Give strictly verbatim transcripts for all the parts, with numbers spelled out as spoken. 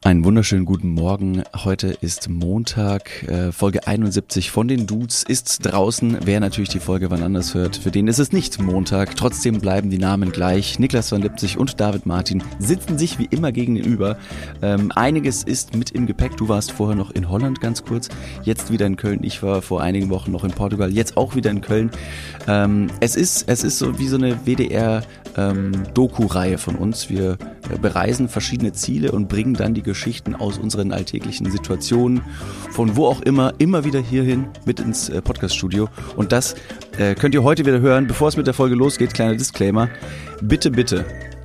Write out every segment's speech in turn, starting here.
Einen wunderschönen guten Morgen. Heute ist Montag, äh, Folge einundsiebzig von den Dudes ist draußen. Wer natürlich die Folge wann anders hört, für den ist es nicht Montag. Trotzdem bleiben die Namen gleich. Niklas van Lipzig und David Martin sitzen sich wie immer gegenüber. Ähm, einiges ist mit im Gepäck. Du warst vorher noch in Holland ganz kurz, jetzt wieder in Köln. Ich war vor einigen Wochen noch in Portugal, jetzt auch wieder in Köln. Ähm, es ist, es ist so wie so eine W D R ähm, Doku-Reihe von uns. Wir äh, bereisen verschiedene Ziele und bringen dann die Geschichten aus unseren alltäglichen Situationen, von wo auch immer, immer wieder hierhin mit ins äh, Podcast-Studio. Und das äh, könnt ihr heute wieder hören. Bevor es mit der Folge losgeht, kleiner Disclaimer. Bitte, bitte.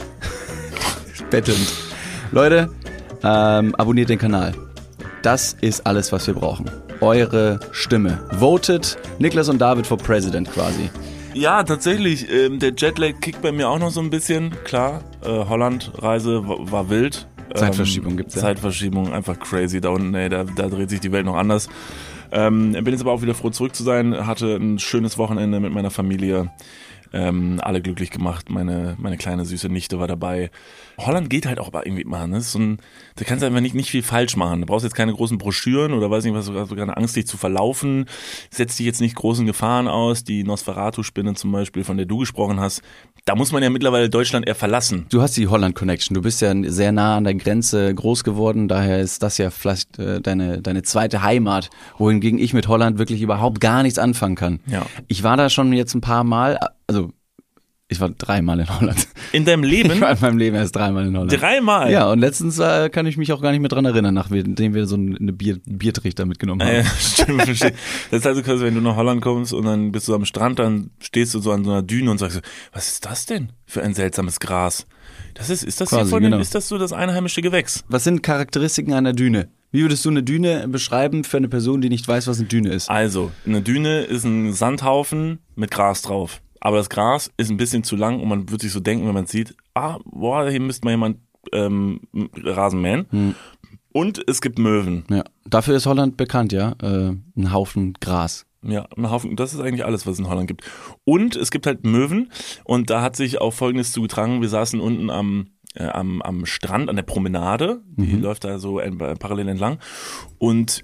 Bettend. Leute, ähm, abonniert den Kanal. Das ist alles, was wir brauchen. Eure Stimme. Votet Niklas und David for President quasi. Ja, tatsächlich. Ähm, der Jetlag kickt bei mir auch noch so ein bisschen. Klar, äh, Holland-Reise war, war wild. Zeitverschiebung gibt's ja. Zeitverschiebung, einfach crazy da unten, ey, da, da dreht sich die Welt noch anders. Ähm, bin jetzt aber auch wieder froh zurück zu sein, hatte ein schönes Wochenende mit meiner Familie, ähm, alle glücklich gemacht, meine meine kleine süße Nichte war dabei. Holland geht halt auch aber irgendwie mal, ne? So ein, da kannst du einfach nicht, nicht viel falsch machen. Du brauchst jetzt keine großen Broschüren oder weiß nicht was, du hast keine Angst, dich zu verlaufen. Setzt dich jetzt nicht großen Gefahren aus. Die Nosferatu-Spinne zum Beispiel, von der du gesprochen hast, da muss man ja mittlerweile Deutschland eher verlassen. Du hast die Holland-Connection. Du bist ja sehr nah an der Grenze groß geworden. Daher ist das ja vielleicht äh, deine deine zweite Heimat, wohingegen ich mit Holland wirklich überhaupt gar nichts anfangen kann. Ja. Ich war da schon jetzt ein paar Mal, also ich war dreimal in Holland. In deinem Leben? Ich war in meinem Leben erst dreimal in Holland. Dreimal? Ja, und letztens äh, kann ich mich auch gar nicht mehr dran erinnern, nachdem wir so eine Bier, Biertrichter mitgenommen haben. Ja, stimmt, verstehe. Das ist also quasi, wenn du nach Holland kommst und dann bist du am Strand, dann stehst du so an so einer Düne und sagst, was ist das denn für ein seltsames Gras? Das ist, ist das quasi, hier von genau. den, ist das so das einheimische Gewächs? Was sind Charakteristiken einer Düne? Wie würdest du eine Düne beschreiben für eine Person, die nicht weiß, was eine Düne ist? Also, eine Düne ist ein Sandhaufen mit Gras drauf. Aber das Gras ist ein bisschen zu lang und man wird sich so denken, wenn man sieht, ah, boah, hier müsste mal jemand ähm, Rasen mähen. Hm. Und es gibt Möwen. Ja, dafür ist Holland bekannt, ja, äh, ein Haufen Gras. Ja, ein Haufen, das ist eigentlich alles, was es in Holland gibt. Und es gibt halt Möwen und da hat sich auch Folgendes zugetragen, wir saßen unten am äh, am, am Strand, an der Promenade, die mhm. läuft da so äh, parallel entlang und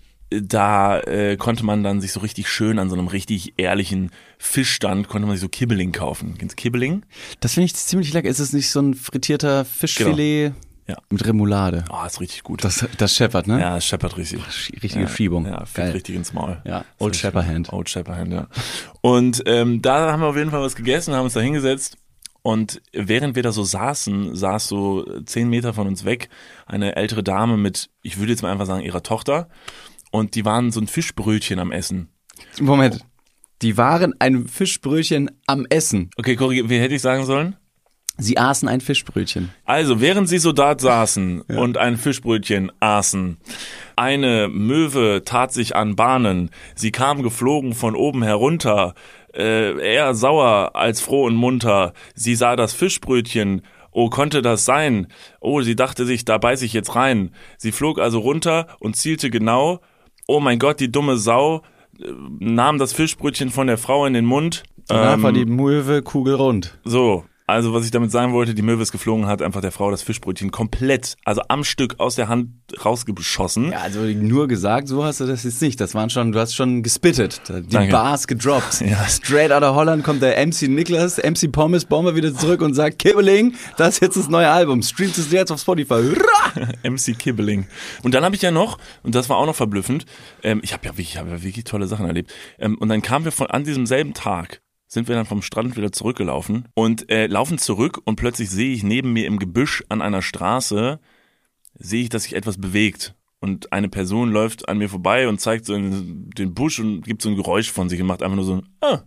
da äh, konnte man dann sich so richtig schön an so einem richtig ehrlichen Fischstand, konnte man sich so Kibbeling kaufen. Kennst du Kibbeling? Das finde ich ziemlich lecker. Ist es nicht so ein frittierter Fischfilet genau. ja. mit Remoulade? Oh, ist richtig gut. Das, das scheppert, ne? Ja, das scheppert richtig. Richtige ja, Schiebung. Ja, Geil. richtig ins Maul. Ja, Old Shepperhand. Old Shepperhand, ja. Und ähm, da haben wir auf jeden Fall was gegessen, haben uns da hingesetzt. Und während wir da so saßen, saß so zehn Meter von uns weg eine ältere Dame mit, ich würde jetzt mal einfach sagen, ihrer Tochter. Und die waren so ein Fischbrötchen am Essen. Moment, die waren ein Fischbrötchen am Essen. Okay, korrigier, wie hätte ich sagen sollen? Sie aßen ein Fischbrötchen. Also, während sie so dort saßen ja. und ein Fischbrötchen aßen, eine Möwe tat sich an Bahnen. Sie kam geflogen von oben herunter, äh, eher sauer als froh und munter. Sie sah das Fischbrötchen. Oh, konnte das sein? Oh, sie dachte sich, da beiß ich jetzt rein. Sie flog also runter und zielte genau. Oh mein Gott, die dumme Sau äh, nahm das Fischbrötchen von der Frau in den Mund. Danach ähm, war die Möwe kugelrund. So, also was ich damit sagen wollte, die Möwe ist geflogen, hat einfach der Frau das Fischbrötchen komplett, also am Stück aus der Hand rausgeschossen. Ja, also nur gesagt, so hast du das jetzt nicht. Das waren schon, du hast schon gespittet, die Danke. Bars gedroppt. Ja. Straight out of Holland kommt der M C Niklas, M C Pommes Bomber wieder zurück und sagt, Kibbeling, das ist jetzt das neue Album. Streamt es jetzt auf Spotify. Hurra! M C Kibbeling. Und dann habe ich ja noch, und das war auch noch verblüffend, ähm, ich habe ja wirklich, ich hab ja wirklich tolle Sachen erlebt. Ähm, und dann kamen wir von an diesem selben Tag, sind wir dann vom Strand wieder zurückgelaufen und äh, laufen zurück und plötzlich sehe ich neben mir im Gebüsch an einer Straße, sehe ich, dass sich etwas bewegt. Und eine Person läuft an mir vorbei und zeigt so in den Busch und gibt so ein Geräusch von sich und macht einfach nur so ein Ah.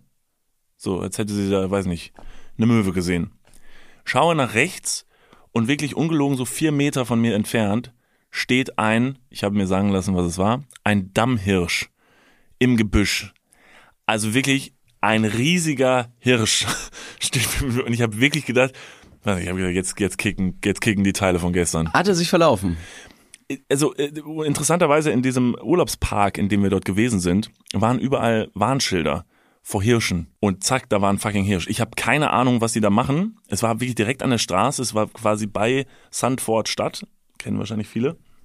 So, als hätte sie da, weiß nicht, eine Möwe gesehen. Schaue nach rechts und wirklich ungelogen so vier Meter von mir entfernt steht ein, ich habe mir sagen lassen, was es war, ein Dammhirsch im Gebüsch. Also wirklich ein riesiger Hirsch steht und ich habe wirklich gedacht, ich habe gedacht, jetzt, jetzt, kicken, jetzt kicken die Teile von gestern. Hat er sich verlaufen? Also interessanterweise in diesem Urlaubspark, in dem wir dort gewesen sind, waren überall Warnschilder vor Hirschen und zack, da war ein fucking Hirsch. Ich habe keine Ahnung, was die da machen. Es war wirklich direkt an der Straße, es war quasi bei Sandford Stadt, kennen wahrscheinlich viele.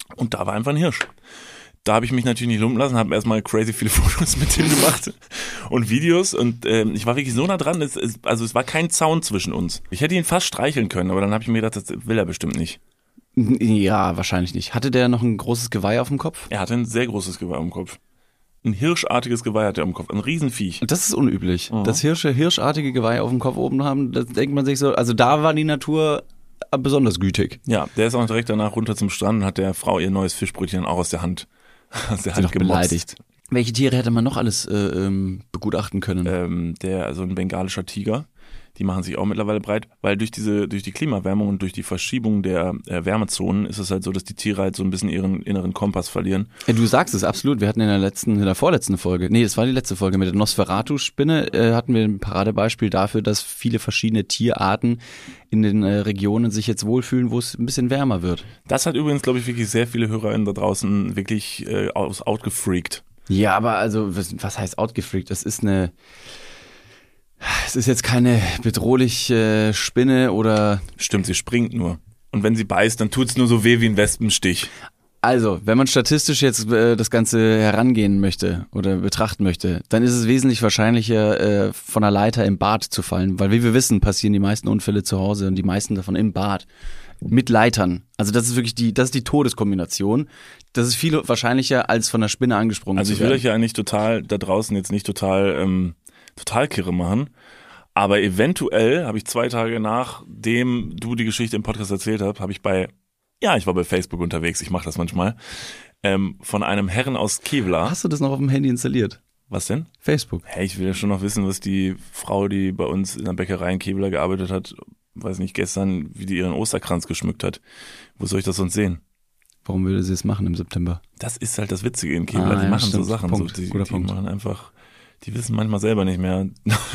Und da war einfach ein Hirsch. Da habe ich mich natürlich nicht lumpen lassen, habe erstmal crazy viele Fotos mit dem gemacht und Videos und ähm, ich war wirklich so nah dran, es, es, also es war kein Zaun zwischen uns. Ich hätte ihn fast streicheln können, aber dann habe ich mir gedacht, das will er bestimmt nicht. Ja, wahrscheinlich nicht. Hatte der noch ein großes Geweih auf dem Kopf? Er hatte ein sehr großes Geweih am Kopf. Ein hirschartiges Geweih hatte er am Kopf, ein Riesenviech. Das ist unüblich. Mhm. Dass Hirsche hirschartige Geweih auf dem Kopf oben haben, da denkt man sich so, also da war die Natur besonders gütig. Ja, der ist auch direkt danach runter zum Strand und hat der Frau ihr neues Fischbrötchen auch aus der Hand aus der Sie Hand doch gemobst. beleidigt. Welche Tiere hätte man noch alles äh, ähm, begutachten können? Ähm, der, also ein bengalischer Tiger, die machen sich auch mittlerweile breit, weil durch diese, durch die Klimawärmung und durch die Verschiebung der äh, Wärmezonen ist es halt so, dass die Tiere halt so ein bisschen ihren inneren Kompass verlieren. Ja, du sagst es, absolut. Wir hatten in der letzten, in der vorletzten Folge, nee, das war die letzte Folge mit der Nosferatu-Spinne, äh, hatten wir ein Paradebeispiel dafür, dass viele verschiedene Tierarten in den äh, Regionen sich jetzt wohlfühlen, wo es ein bisschen wärmer wird. Das hat übrigens, glaube ich, wirklich sehr viele HörerInnen da draußen wirklich äh, aus outgefreakt. Ja, aber also, was, was heißt outgefreakt? Das ist eine, es ist jetzt keine bedrohliche Spinne oder... Stimmt, sie springt nur. Und wenn sie beißt, dann tut's nur so weh wie ein Wespenstich. Also, wenn man statistisch jetzt äh, das Ganze herangehen möchte oder betrachten möchte, dann ist es wesentlich wahrscheinlicher, äh, von einer Leiter im Bad zu fallen. Weil wie wir wissen, passieren die meisten Unfälle zu Hause und die meisten davon im Bad. Mit Leitern. Also das ist wirklich die, das ist die Todeskombination. Das ist viel wahrscheinlicher, als von der Spinne angesprungen Also zu ich will werden. euch ja eigentlich total, da draußen jetzt nicht total, ähm, total kirre machen. Aber eventuell habe ich zwei Tage nachdem du die Geschichte im Podcast erzählt hast, habe ich bei, ja, ich war bei Facebook unterwegs, ich mache das manchmal, ähm, von einem Herren aus Kevlar. Hast du das noch auf dem Handy installiert? Was denn? Facebook. Hey, ich will ja schon noch wissen, was die Frau, die bei uns in der Bäckerei in Kevlar gearbeitet hat, weiß nicht, gestern, wie die ihren Osterkranz geschmückt hat. Wo soll ich das sonst sehen? Warum würde sie es machen im September? Das ist halt das Witzige in Kevlar. Ah, die ja, machen stimmt. so Sachen. Punkt. So, die Guter die Punkt. machen einfach, die wissen manchmal selber nicht mehr.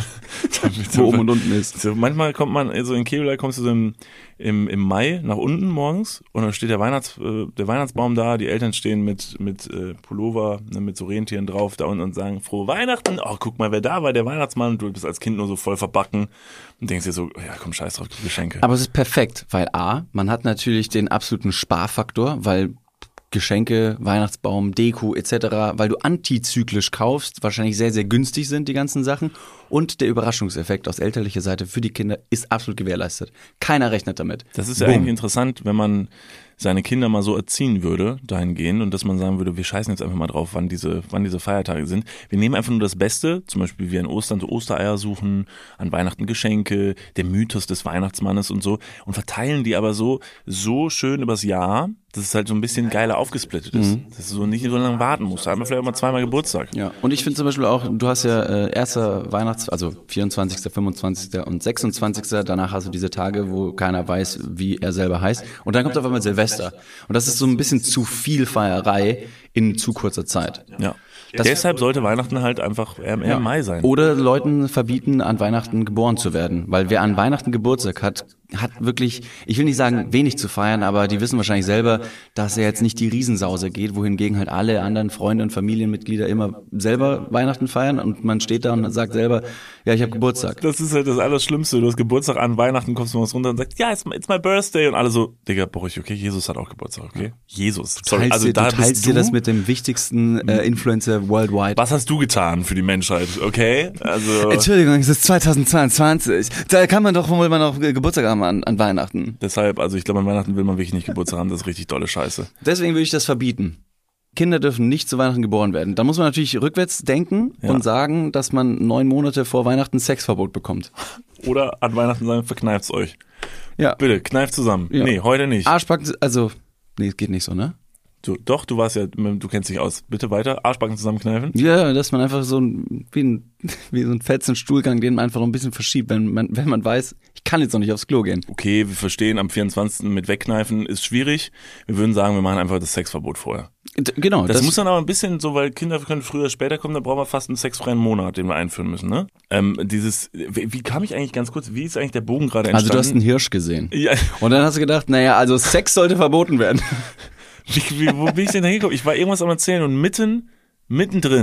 Wo oben und unten ist. So, manchmal kommt man, also in Kevlar kommst du so im, im, im Mai nach unten morgens und dann steht der Weihnachts, äh, der Weihnachtsbaum da, die Eltern stehen mit, mit äh, Pullover, ne, mit so Rentieren drauf da unten und sagen, frohe Weihnachten, oh, guck mal, wer da war, der Weihnachtsmann, du bist als Kind nur so voll verbacken und denkst dir so, ja komm, scheiß drauf, die Geschenke. Aber es ist perfekt, weil A, man hat natürlich den absoluten Sparfaktor, weil Geschenke, Weihnachtsbaum, Deko et cetera, weil du antizyklisch kaufst, wahrscheinlich sehr, sehr günstig sind die ganzen Sachen und der Überraschungseffekt aus elterlicher Seite für die Kinder ist absolut gewährleistet. Keiner rechnet damit. Das ist ja Boom. eigentlich interessant, wenn man seine Kinder mal so erziehen würde, dahingehend, und dass man sagen würde, wir scheißen jetzt einfach mal drauf, wann diese, wann diese Feiertage sind. Wir nehmen einfach nur das Beste, zum Beispiel wie an Ostern so Ostereier suchen, an Weihnachten Geschenke, der Mythos des Weihnachtsmannes und so, und verteilen die aber so, so schön übers Jahr, dass es halt so ein bisschen geiler aufgesplittet ist. Mhm. Dass du so nicht so lange warten musst. Da haben wir vielleicht auch mal zweimal Geburtstag. Ja, und ich finde zum Beispiel auch, du hast ja äh, erster Weihnachts-, also vierundzwanzigster, fünfundzwanzigster und sechsundzwanzigster Danach hast du diese Tage, wo keiner weiß, wie er selber heißt. Und dann kommt auf einmal Silvester. Und das ist so ein bisschen zu viel Feierei in zu kurzer Zeit. Ja. Das- Deshalb sollte Weihnachten halt einfach eher im Ja. Mai sein. Oder Leuten verbieten, an Weihnachten geboren zu werden. Weil wer an Weihnachten Geburtstag hat, hat wirklich, ich will nicht sagen, wenig zu feiern, aber die wissen wahrscheinlich selber, dass er jetzt nicht die Riesensause geht, wohingegen halt alle anderen Freunde und Familienmitglieder immer selber Weihnachten feiern und man steht da und sagt selber, ja, ich habe Geburtstag. Das ist halt das Allerschlimmste. Du hast Geburtstag an Weihnachten, kommst du morgens runter und sagst, ja, it's my, it's my birthday. Und alle so, Digga, brauch ich, okay, Jesus hat auch Geburtstag, okay? Jesus. Du teilst, also dir, da du teilst bist dir du, das mit dem wichtigsten äh, Influencer worldwide. was hast du getan für die Menschheit, okay? Also, Entschuldigung, es ist zweitausendzweiundzwanzig. Da kann man doch wohl mal noch Geburtstag haben an, an Weihnachten. deshalb, also ich glaube, an Weihnachten will man wirklich nicht Geburtstag haben, das ist richtig dolle Scheiße. Deswegen würde ich das verbieten. Kinder dürfen nicht zu Weihnachten geboren werden. Da muss man natürlich rückwärts denken Ja. und sagen, dass man neun Monate vor Weihnachten Sexverbot bekommt. Oder an Weihnachten sagen, verkneift's euch. Ja. Bitte, kneift zusammen. Ja. Nee, heute nicht. Arschbacken, also, nee, es geht nicht so, ne? Du, doch, du warst ja, du kennst dich aus. Bitte weiter, Arschbacken zusammenkneifen. Ja, dass man einfach so ein, wie, ein, wie so ein fetzen Stuhlgang, den man einfach noch ein bisschen verschiebt, wenn man, wenn man weiß, ich kann jetzt noch nicht aufs Klo gehen. Okay, wir verstehen, am vierundzwanzigsten mit wegkneifen ist schwierig. Wir würden sagen, wir machen einfach das Sexverbot vorher. D- Genau. Das, muss dann aber ein bisschen so, weil Kinder können früher, später kommen, da brauchen wir fast einen sexfreien Monat, den wir einführen müssen, ne? Ähm, dieses, wie, wie kam ich eigentlich ganz kurz, wie ist eigentlich der Bogen gerade Also entstanden? du hast einen Hirsch gesehen. Ja, Und dann hast du gedacht, naja, also Sex sollte verboten werden. wie, wie, wo bin ich denn da hingekommen? Ich war irgendwas am Erzählen und mitten, mittendrin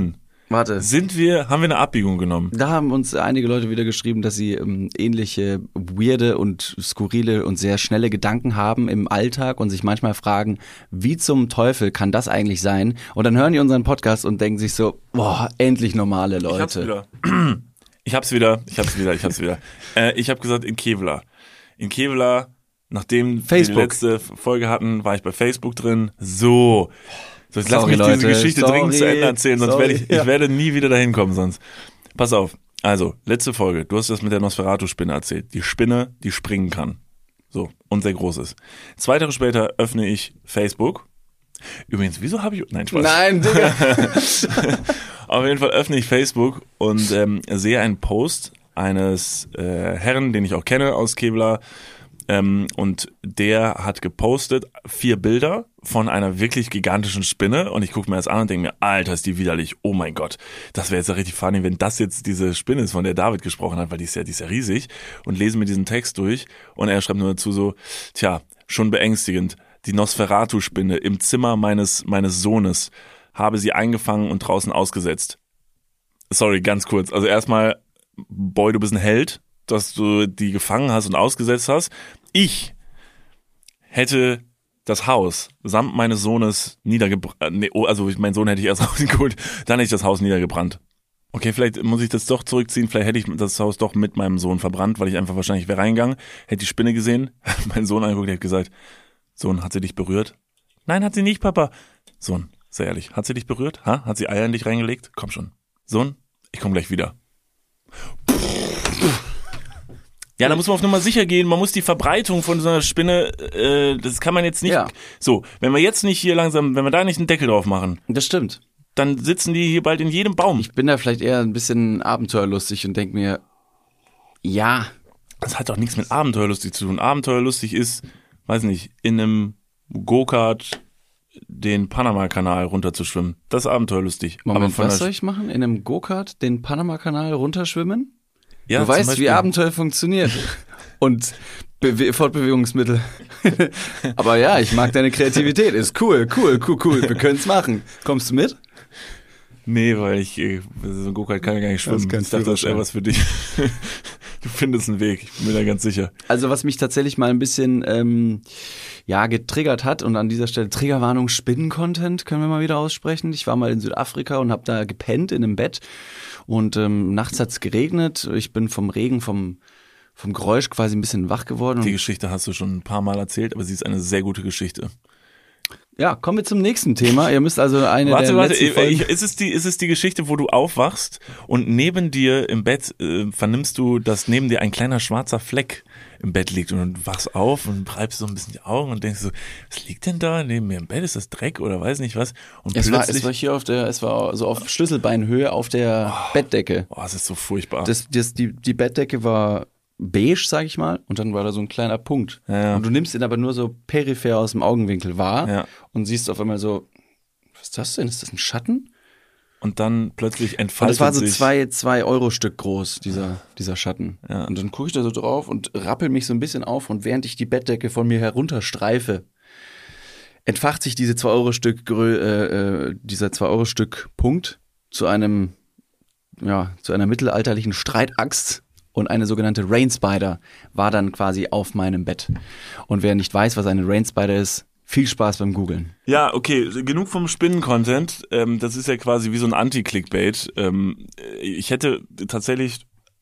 Warte. Sind wir, haben wir eine Abbiegung genommen? Da haben uns einige Leute wieder geschrieben, dass sie ähm, ähnliche weirde und skurrile und sehr schnelle Gedanken haben im Alltag und sich manchmal fragen, wie zum Teufel kann das eigentlich sein? Und dann hören die unseren Podcast und denken sich so, boah, endlich normale Leute. Ich hab's wieder. Ich hab's wieder, ich hab's wieder, ich hab's wieder. äh, ich habe gesagt in Kevlar. In Kevlar, nachdem Facebook. wir die letzte Folge hatten, war ich bei Facebook drin. So. So, jetzt lass Sorry, mich Leute. diese Geschichte Sorry. dringend zu Ende erzählen, sonst Sorry. werde ich, Ja. ich werde nie wieder dahin kommen sonst. Pass auf. Also, letzte Folge. Du hast das mit der Nosferatu-Spinne erzählt. Die Spinne, die springen kann. So. Und sehr groß ist. Zwei Tage später öffne ich Facebook. Übrigens, wieso habe ich, nein, Spaß. Nein, Digga. Auf jeden Fall öffne ich Facebook und ähm, sehe einen Post eines äh, Herrn, den ich auch kenne aus Kevlar. Ähm, und der hat gepostet vier Bilder von einer wirklich gigantischen Spinne und ich gucke mir das an und denke mir, Alter, ist die widerlich, oh mein Gott. Das wäre jetzt ja richtig funny, wenn das jetzt diese Spinne ist, von der David gesprochen hat, weil die ist ja, die ist ja riesig, und lese mir diesen Text durch und er schreibt nur dazu so, tja, schon beängstigend, die Nosferatu-Spinne im Zimmer meines, meines Sohnes, habe sie eingefangen und draußen ausgesetzt. Sorry, ganz kurz, also erstmal, Boy, du bist ein Held, dass du die gefangen hast und ausgesetzt hast. Ich hätte das Haus samt meines Sohnes niedergebrannt. Nee, also mein Sohn hätte ich erst rausgeholt, dann hätte ich das Haus niedergebrannt. Okay, vielleicht muss ich das doch zurückziehen, vielleicht hätte ich das Haus doch mit meinem Sohn verbrannt, weil ich einfach wahrscheinlich wäre reingegangen, hätte die Spinne gesehen, meinen Sohn angeguckt, hätte gesagt, Sohn, hat sie dich berührt? Nein, hat sie nicht, Papa. Sohn, sehr ehrlich, hat sie dich berührt? Ha? Hat sie Eier in dich reingelegt? Komm schon. Sohn, ich komme gleich wieder. Ja, da muss man auf Nummer sicher gehen. Man muss die Verbreitung von so einer Spinne, äh, das kann man jetzt nicht. Ja. So, wenn wir jetzt nicht hier langsam, wenn wir da nicht einen Deckel drauf machen, Das stimmt. dann sitzen die hier bald in jedem Baum. Ich bin da vielleicht eher ein bisschen abenteuerlustig und denke mir, ja, Das hat doch nichts mit Abenteuerlustig zu tun. Abenteuerlustig ist, weiß nicht, in einem Go-Kart den Panama-Kanal runterzuschwimmen. Das ist abenteuerlustig. Moment, von was der soll ich machen? In einem Go-Kart den Panama-Kanal runterschwimmen? Ja, du zum weißt, Beispiel. wie Abenteuer funktioniert. Und Bewe- Fortbewegungsmittel. Aber ja, ich mag deine Kreativität. Ist cool, cool, cool, cool. Wir können's machen. Kommst du mit? Nee, weil ich, äh, so ein Go-Kart kann ja gar nicht schwimmen. Das kannst Ich dachte, du das ist eher wahrscheinlich. was für dich. Du findest einen Weg, ich bin mir da ganz sicher. Also was mich tatsächlich mal ein bisschen ähm, ja getriggert hat und an dieser Stelle Triggerwarnung, Spinnen-Content können wir mal wieder aussprechen. Ich war mal in Südafrika und habe da gepennt in einem Bett und ähm, nachts hat's geregnet. Ich bin vom Regen, vom vom Geräusch quasi ein bisschen wach geworden. Die Und Geschichte hast du schon ein paar Mal erzählt, aber sie ist eine sehr gute Geschichte. ja, kommen wir zum nächsten Thema. Ihr müsst also eine Warte, der warte, letzten ich, Folgen... ich, ist, es die, ist es die Geschichte, wo du aufwachst und neben dir im Bett äh, vernimmst du, dass neben dir ein kleiner schwarzer Fleck im Bett liegt und du wachst auf und reibst so ein bisschen die Augen und denkst so, was liegt denn da neben mir im Bett? Ist das Dreck oder weiß nicht was? Und Es war, plötzlich, es war hier auf der, es war so auf Schlüsselbeinhöhe auf der Bettdecke. oh, es ist so furchtbar. Das, das, die, die Bettdecke war beige, sag ich mal, und dann war da so ein kleiner Punkt. Ja. Und du nimmst ihn aber nur so peripher aus dem Augenwinkel wahr Ja. und siehst auf einmal so, was ist das denn? Ist das ein Schatten? Und dann plötzlich Und entfaltet es war so sich. zwei, zwei Euro Stück groß, dieser, dieser Schatten. Ja. Und dann gucke ich da so drauf und rappel mich so ein bisschen auf und während ich die Bettdecke von mir herunterstreife, entfacht sich diese zwei Euro Stück, Grö- äh, äh, dieser zwei Euro Stück Punkt zu einem, ja, zu einer mittelalterlichen Streitaxt. Und eine sogenannte Rain Spider war dann quasi auf meinem Bett. Und wer nicht weiß, was eine Rain Spider ist, viel Spaß beim Googlen. Ja, okay, genug vom Spinnen-Content. Ähm, das ist ja quasi wie so ein Anti-Clickbait. Ähm, ich hätte tatsächlich,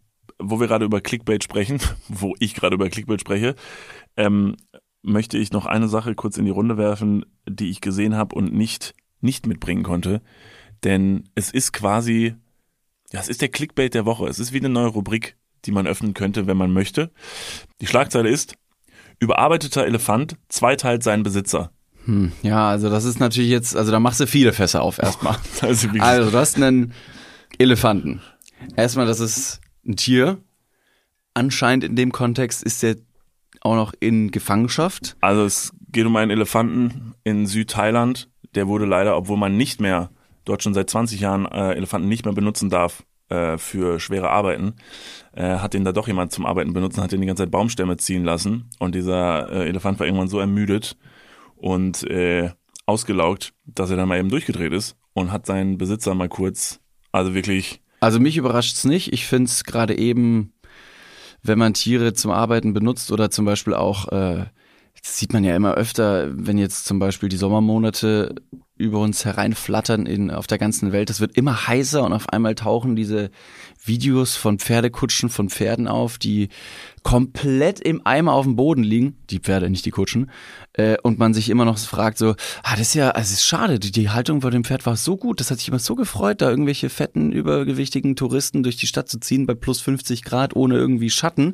wo wir gerade über Clickbait sprechen, wo ich gerade über Clickbait spreche, ähm, möchte ich noch eine Sache kurz in die Runde werfen, die ich gesehen habe und nicht, nicht mitbringen konnte. Denn es ist quasi, ja, es ist der Clickbait der Woche. Es ist wie eine neue Rubrik, die man öffnen könnte, wenn man möchte. Die Schlagzeile ist: Überarbeiteter Elefant zweiteilt seinen Besitzer. Hm, ja, also das ist natürlich jetzt, also da machst du viele Fässer auf erstmal. Also, wie Also du hast einen Elefanten. Erstmal, das ist ein Tier. Anscheinend in dem Kontext ist der auch noch in Gefangenschaft. Also es geht um einen Elefanten in Südthailand. Der wurde leider, obwohl man nicht mehr, dort schon seit zwanzig Jahren äh, Elefanten nicht mehr benutzen darf äh, für schwere Arbeiten, äh, hat den da doch jemand zum Arbeiten benutzt und hat den die ganze Zeit Baumstämme ziehen lassen. Und dieser äh, Elefant war irgendwann so ermüdet und äh, ausgelaugt, dass er dann mal eben durchgedreht ist und hat seinen Besitzer mal kurz Also wirklich. Also mich überrascht's nicht. Ich find's gerade eben, wenn man Tiere zum Arbeiten benutzt oder zum Beispiel auch, äh, das sieht man ja immer öfter, wenn jetzt zum Beispiel die Sommermonate über uns hereinflattern in, auf der ganzen Welt. Es wird immer heißer und auf einmal tauchen diese Videos von Pferdekutschen, von Pferden auf, die komplett im Eimer auf dem Boden liegen. Die Pferde, nicht die Kutschen. Äh, und man sich immer noch fragt so, ah, das ist ja, also es ist schade, die, die Haltung vor dem Pferd war so gut. Das hat sich immer so gefreut, da irgendwelche fetten, übergewichtigen Touristen durch die Stadt zu ziehen bei plus fünfzig Grad ohne irgendwie Schatten.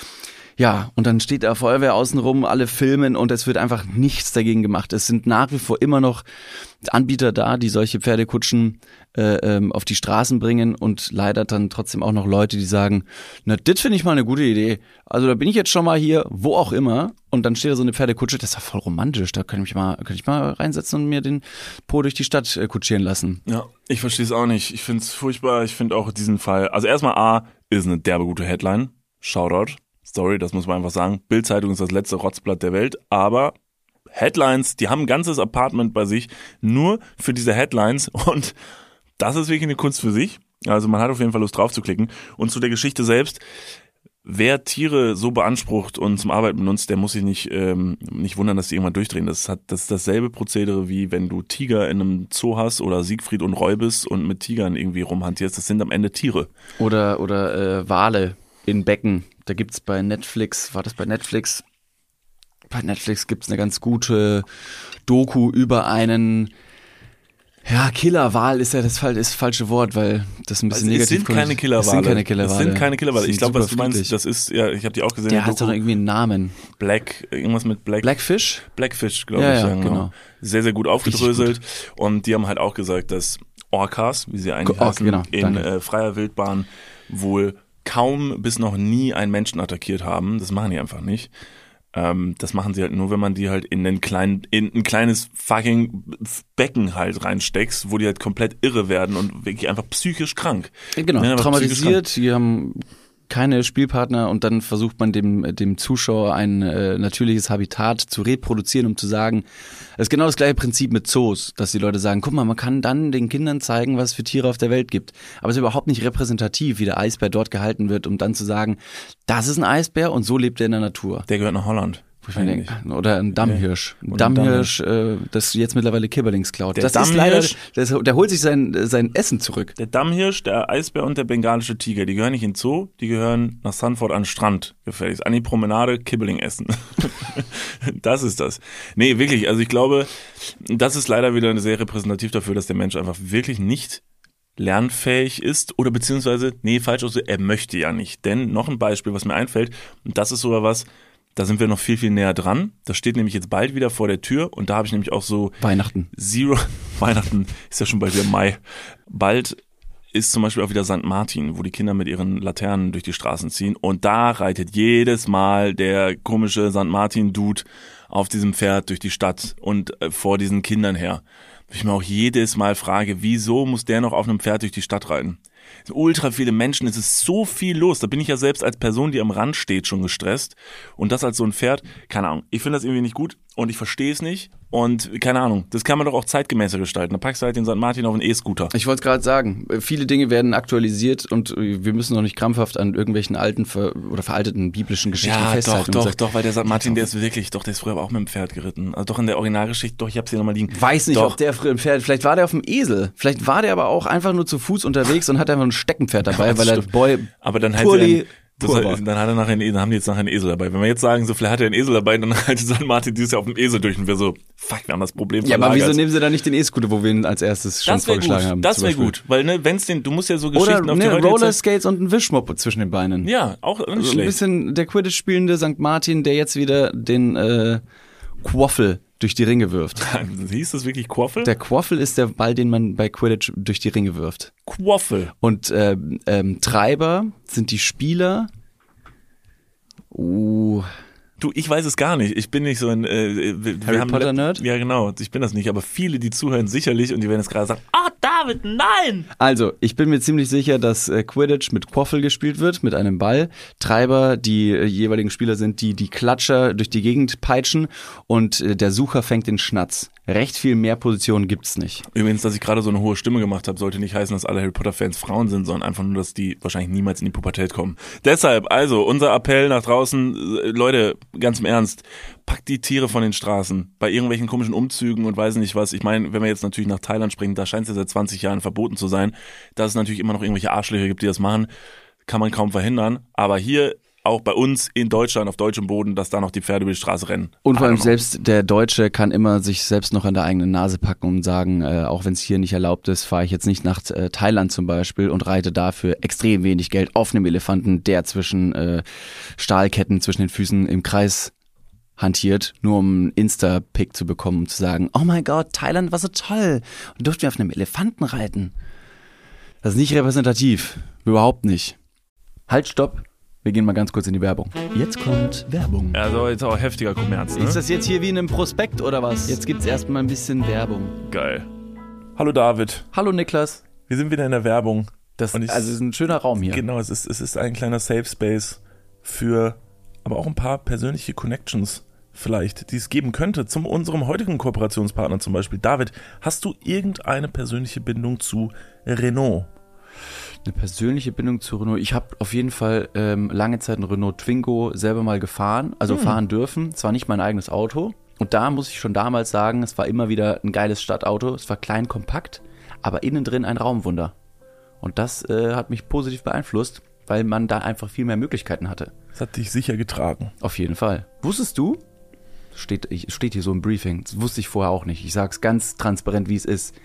Ja, und dann steht da Feuerwehr außenrum, alle filmen und es wird einfach nichts dagegen gemacht. Es sind nach wie vor immer noch Anbieter da, die solche Pferdekutschen äh, ähm, auf die Straßen bringen und leider dann trotzdem auch noch Leute, die sagen, na, das finde ich mal eine gute Idee. Also da bin ich jetzt schon mal hier, wo auch immer, und dann steht da so eine Pferdekutsche, das ist ja voll romantisch, da kann ich mal, kann ich mal reinsetzen und mir den Po durch die Stadt äh, kutschieren lassen. Ja, ich verstehe es auch nicht. Ich finde es furchtbar. Ich finde auch diesen Fall, also erstmal A, ist eine derbe gute Headline. Shoutout. Story, das muss man einfach sagen. Bild-Zeitung ist das letzte Rotzblatt der Welt, aber Headlines, die haben ein ganzes Apartment bei sich, nur für diese Headlines, und das ist wirklich eine Kunst für sich. Also man hat auf jeden Fall Lust drauf zu klicken. Und zu der Geschichte selbst, wer Tiere so beansprucht und zum Arbeiten benutzt, der muss sich nicht, ähm, nicht wundern, dass die irgendwann durchdrehen. Das, hat, das ist dasselbe Prozedere, wie wenn du Tiger in einem Zoo hast oder Siegfried und Roy bist und mit Tigern irgendwie rumhantierst. Das sind am Ende Tiere. Oder, oder äh, Wale in Becken. Da gibt's bei Netflix, war das bei Netflix? Bei Netflix gibt's eine ganz gute Doku über einen, ja, Killerwal ist ja das, ist das falsche Wort, weil das ein bisschen also negativ es sind keine Killerwale. Es sind keine Killerwale. Es sind keine Killerwale. Ich glaube, was du meinst, friedlich. das ist, ja, ich habe die auch gesehen. Der hat doch irgendwie einen Namen. Black, irgendwas mit Black. Blackfish? Blackfish, glaube ja, ich. Ja, ja, genau. genau. Sehr, sehr gut aufgedröselt. Gut. Und die haben halt auch gesagt, dass Orcas, wie sie eigentlich oh, heißen, genau, in äh, freier Wildbahn wohl kaum bis noch nie einen Menschen attackiert haben. Das machen die einfach nicht. Ähm, das machen sie halt nur, wenn man die halt in, einen kleinen, in ein kleines fucking Becken halt reinsteckst, wo die halt komplett irre werden und wirklich einfach psychisch krank. Genau, ja, traumatisiert, die haben keine Spielpartner und dann versucht man dem dem Zuschauer ein äh, natürliches Habitat zu reproduzieren, um zu sagen, das ist genau das gleiche Prinzip mit Zoos, dass die Leute sagen, guck mal, man kann dann den Kindern zeigen, was es für Tiere auf der Welt gibt. Aber es ist überhaupt nicht repräsentativ, wie der Eisbär dort gehalten wird, um dann zu sagen, das ist ein Eisbär und so lebt er in der Natur. Der gehört nach Holland. Denke, oder ein Dammhirsch. Ein Oder Dammhirsch, äh, das jetzt mittlerweile Kibberlings klaut. Der das Dammhirsch, ist leider, das, der holt sich sein, sein Essen zurück. Der Dammhirsch, der Eisbär und der bengalische Tiger, die gehören nicht in den Zoo, die gehören nach Sanford an den Strand, gefälligst. An die Promenade, Kibbeling essen. Das ist das. Nee, wirklich, also ich glaube, das ist leider wieder sehr repräsentativ dafür, dass der Mensch einfach wirklich nicht lernfähig ist oder beziehungsweise, nee, falsch, also er möchte ja nicht. Denn noch ein Beispiel, was mir einfällt, und das ist sogar was, da sind wir noch viel, viel näher dran. Das steht nämlich jetzt bald wieder vor der Tür und da habe ich nämlich auch so Weihnachten. Zero, Weihnachten ist ja schon bald wieder Mai. Bald ist zum Beispiel auch wieder Sankt Martin, wo die Kinder mit ihren Laternen durch die Straßen ziehen und da reitet jedes Mal der komische Sankt Martin-Dude auf diesem Pferd durch die Stadt und äh, vor diesen Kindern her. Wo ich mir auch jedes Mal frage, wieso muss der noch auf einem Pferd durch die Stadt reiten? Es sind ultra viele Menschen, es ist so viel los. Da bin ich ja selbst als Person, die am Rand steht, schon gestresst. Und das als so ein Pferd, keine Ahnung. Ich finde das irgendwie nicht gut und ich verstehe es nicht. Und keine Ahnung, das kann man doch auch zeitgemäßer gestalten. Da packst du halt den Sankt Martin auf einen E-Scooter. Ich wollte es gerade sagen, viele Dinge werden aktualisiert und wir müssen noch nicht krampfhaft an irgendwelchen alten ver- oder veralteten biblischen Geschichten ja, festhalten. doch, doch, sagt, doch, weil der Sankt Martin, der ist wirklich, doch, der ist früher aber auch mit dem Pferd geritten. Also doch in der Originalgeschichte, doch, ich hab's hier nochmal liegen. Weiß nicht, doch. ob der früher ein Pferd, vielleicht war der auf dem Esel. Vielleicht war der aber auch einfach nur zu Fuß unterwegs und hat einfach ein Steckenpferd dabei, Ja, weil er stimmt. Boy Aber dann halt Purli das pur hat, war. dann hat er nachher einen, dann haben die jetzt nachher einen Esel dabei. Wenn wir jetzt sagen, so vielleicht hat er einen Esel dabei, dann reitet Sankt Martin dieses Jahr auf dem Esel durch und wir so, fuck, wir haben das Problem Ja, aber verlagert. wieso nehmen sie dann nicht den E-Scooter, wo wir ihn als erstes schon Das wäre vorgeschlagen gut, haben? das zum wäre Beispiel? gut, weil ne, wenn's den, du musst ja so Oder Geschichten auf die ne, heutige Zeit. Rollerskates und ein Wischmopp zwischen den Beinen. Ja, auch nicht Also ein schlecht. bisschen der Quidditch spielende Sankt Martin, der jetzt wieder den äh, Quaffel durch die Ringe wirft. Hieß das wirklich Quaffel? Der Quaffel ist der Ball, den man bei Quidditch durch die Ringe wirft. Quaffel. Und ähm, ähm, Treiber sind die Spieler. Uh, Du, ich weiß es gar nicht. Ich bin nicht so ein äh, wir, wir Harry haben, Potter Nerd? Ja, genau. Ich bin das nicht. Aber viele, die zuhören, sicherlich und die werden jetzt gerade sagen, ah, da David, nein! Also, ich bin mir ziemlich sicher, dass äh, Quidditch mit Quaffel gespielt wird, mit einem Ball. Treiber, die äh, jeweiligen Spieler sind, die die Klatscher durch die Gegend peitschen und äh, der Sucher fängt den Schnatz. Recht viel mehr Positionen gibt's nicht. Übrigens, dass ich gerade so eine hohe Stimme gemacht habe, sollte nicht heißen, dass alle Harry Potter-Fans Frauen sind, sondern einfach nur, dass die wahrscheinlich niemals in die Pubertät kommen. Deshalb, also, unser Appell nach draußen, äh, Leute, ganz im Ernst, packt die Tiere von den Straßen. Bei irgendwelchen komischen Umzügen und weiß nicht was. Ich meine, wenn wir jetzt natürlich nach Thailand springen, da scheint es ja seit zwanzig Jahren verboten zu sein, dass es natürlich immer noch irgendwelche Arschlöcher gibt, die das machen, kann man kaum verhindern. Aber hier auch bei uns in Deutschland, auf deutschem Boden, dass da noch die Pferde über die Straße rennen. Und vor allem selbst der Deutsche kann immer sich selbst noch an der eigenen Nase packen und sagen, äh, auch wenn es hier nicht erlaubt ist, fahre ich jetzt nicht nach äh, Thailand zum Beispiel und reite dafür extrem wenig Geld auf einem Elefanten, der zwischen äh, Stahlketten zwischen den Füßen im Kreis hantiert, nur um einen Insta-Pick zu bekommen, um zu sagen, oh mein Gott, Thailand war so toll und durften wir auf einem Elefanten reiten. Das ist nicht repräsentativ, überhaupt nicht. Halt, stopp. Wir gehen mal ganz kurz in die Werbung. Jetzt kommt Werbung. Also jetzt auch heftiger Kommerz, ne? Ist das jetzt hier wie in einem Prospekt oder was? Jetzt gibt's erstmal ein bisschen Werbung. Geil. Hallo David. Hallo Niklas. Wir sind wieder in der Werbung. Das Und ich, also ist ein schöner Raum hier. Genau, es ist, es ist ein kleiner Safe Space für aber auch ein paar persönliche Connections vielleicht, die es geben könnte zu unserem heutigen Kooperationspartner zum Beispiel. David, hast du irgendeine persönliche Bindung zu Renault? Eine persönliche Bindung zu Renault. Ich habe auf jeden Fall ähm, lange Zeit einen Renault Twingo selber mal gefahren, also hm. fahren dürfen. Es war nicht mein eigenes Auto. Und da muss ich schon damals sagen, es war immer wieder ein geiles Stadtauto. Es war klein, kompakt, aber innen drin ein Raumwunder. Und das äh, hat mich positiv beeinflusst, weil man da einfach viel mehr Möglichkeiten hatte. Das hat dich sicher getragen. Auf jeden Fall. Wusstest du, steht, steht hier so im Briefing, das wusste ich vorher auch nicht, ich sag's ganz transparent, wie es ist,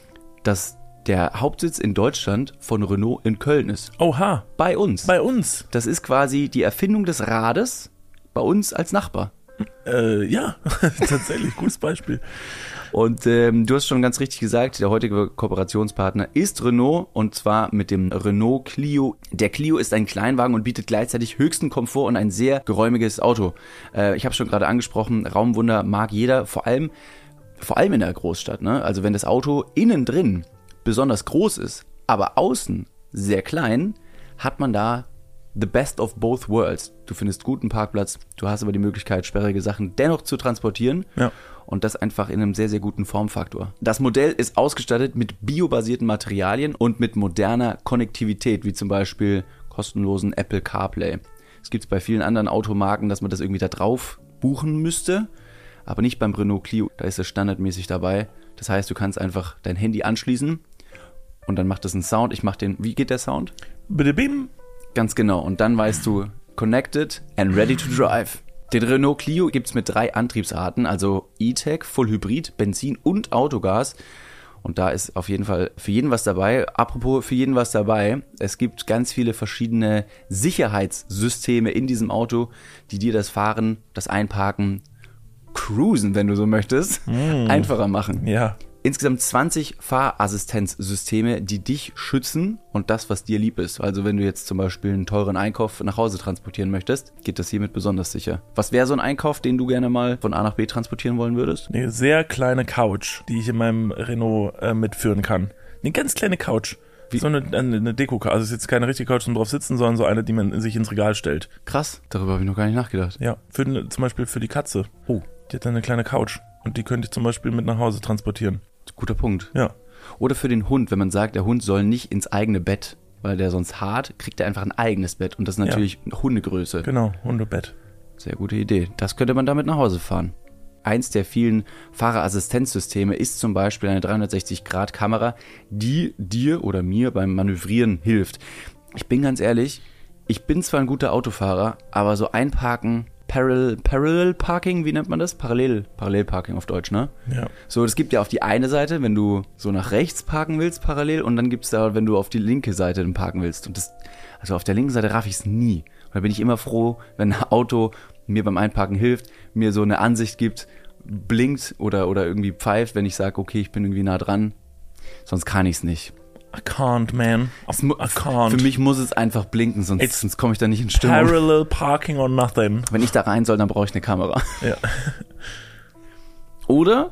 dass der Hauptsitz in Deutschland von Renault in Köln ist. Oha. Bei uns. Bei uns. Das ist quasi die Erfindung des Rades bei uns als Nachbar. Äh, ja, tatsächlich, gutes Beispiel. Und ähm, du hast schon ganz richtig gesagt, der heutige Kooperationspartner ist Renault und zwar mit dem Renault Clio. Der Clio ist ein Kleinwagen und bietet gleichzeitig höchsten Komfort und ein sehr geräumiges Auto. Äh, ich habe schon gerade angesprochen, Raumwunder mag jeder, vor allem, vor allem in der Großstadt, ne? Also wenn das Auto innen drin besonders groß ist, aber außen sehr klein, hat man da the best of both worlds. Du findest guten Parkplatz, du hast aber die Möglichkeit, sperrige Sachen dennoch zu transportieren. Ja. Und das einfach in einem sehr, sehr guten Formfaktor. Das Modell ist ausgestattet mit biobasierten Materialien und mit moderner Konnektivität, wie zum Beispiel kostenlosen Apple CarPlay. Es gibt es bei vielen anderen Automarken, dass man das irgendwie da drauf buchen müsste, aber nicht beim Renault Clio. Da ist es standardmäßig dabei. Das heißt, du kannst einfach dein Handy anschließen und dann macht das einen Sound. Ich mach den, wie geht der Sound? Bitte bim. Ganz genau. Und dann weißt du, connected and ready to drive. Den Renault Clio gibt's mit drei Antriebsarten, also E-Tech, Vollhybrid, Benzin und Autogas. Und da ist auf jeden Fall für jeden was dabei. Apropos für jeden was dabei, es gibt ganz viele verschiedene Sicherheitssysteme in diesem Auto, die dir das Fahren, das Einparken, Cruisen, wenn du so möchtest, mm. einfacher machen. Ja. Insgesamt zwanzig Fahrassistenzsysteme, die dich schützen und das, was dir lieb ist. Also wenn du jetzt zum Beispiel einen teuren Einkauf nach Hause transportieren möchtest, geht das hiermit besonders sicher. Was wäre so ein Einkauf, den du gerne mal von A nach B transportieren wollen würdest? Eine sehr kleine Couch, die ich in meinem Renault äh, mitführen kann. Eine ganz kleine Couch. Wie? So eine, eine Deko-Couch. Also es ist jetzt keine richtige Couch zum drauf sitzen, sondern so eine, die man sich ins Regal stellt. Krass, darüber habe ich noch gar nicht nachgedacht. Ja, für, zum Beispiel für die Katze. Oh. Die hat dann eine kleine Couch und die könnte ich zum Beispiel mit nach Hause transportieren. Guter Punkt. Ja. Oder für den Hund, wenn man sagt, der Hund soll nicht ins eigene Bett, weil der sonst hart, kriegt er einfach ein eigenes Bett. Und das ist natürlich ja. Hundegröße. Genau, Hundebett. Sehr gute Idee. Das könnte man damit nach Hause fahren. Eins der vielen Fahrerassistenzsysteme ist zum Beispiel eine dreihundertsechzig Grad Kamera, die dir oder mir beim Manövrieren hilft. Ich bin ganz ehrlich, ich bin zwar ein guter Autofahrer, aber so einparken... Parallel, Parallel Parking, wie nennt man das? Parallel, Parallelparking auf Deutsch, ne? Ja. So, das gibt ja auf die eine Seite, wenn du so nach rechts parken willst, parallel, und dann gibt's da, wenn du auf die linke Seite dann parken willst. Und das, also auf der linken Seite raff ich es nie. Und da bin ich immer froh, wenn ein Auto mir beim Einparken hilft, mir so eine Ansicht gibt, blinkt oder, oder irgendwie pfeift, wenn ich sage, okay, ich bin irgendwie nah dran. Sonst kann ich's nicht. I can't, man. I, I can't. Für mich muss es einfach blinken, sonst, sonst komme ich da nicht in Stimmung. Parallel parking or nothing. Wenn ich da rein soll, dann brauche ich eine Kamera. Ja. Oder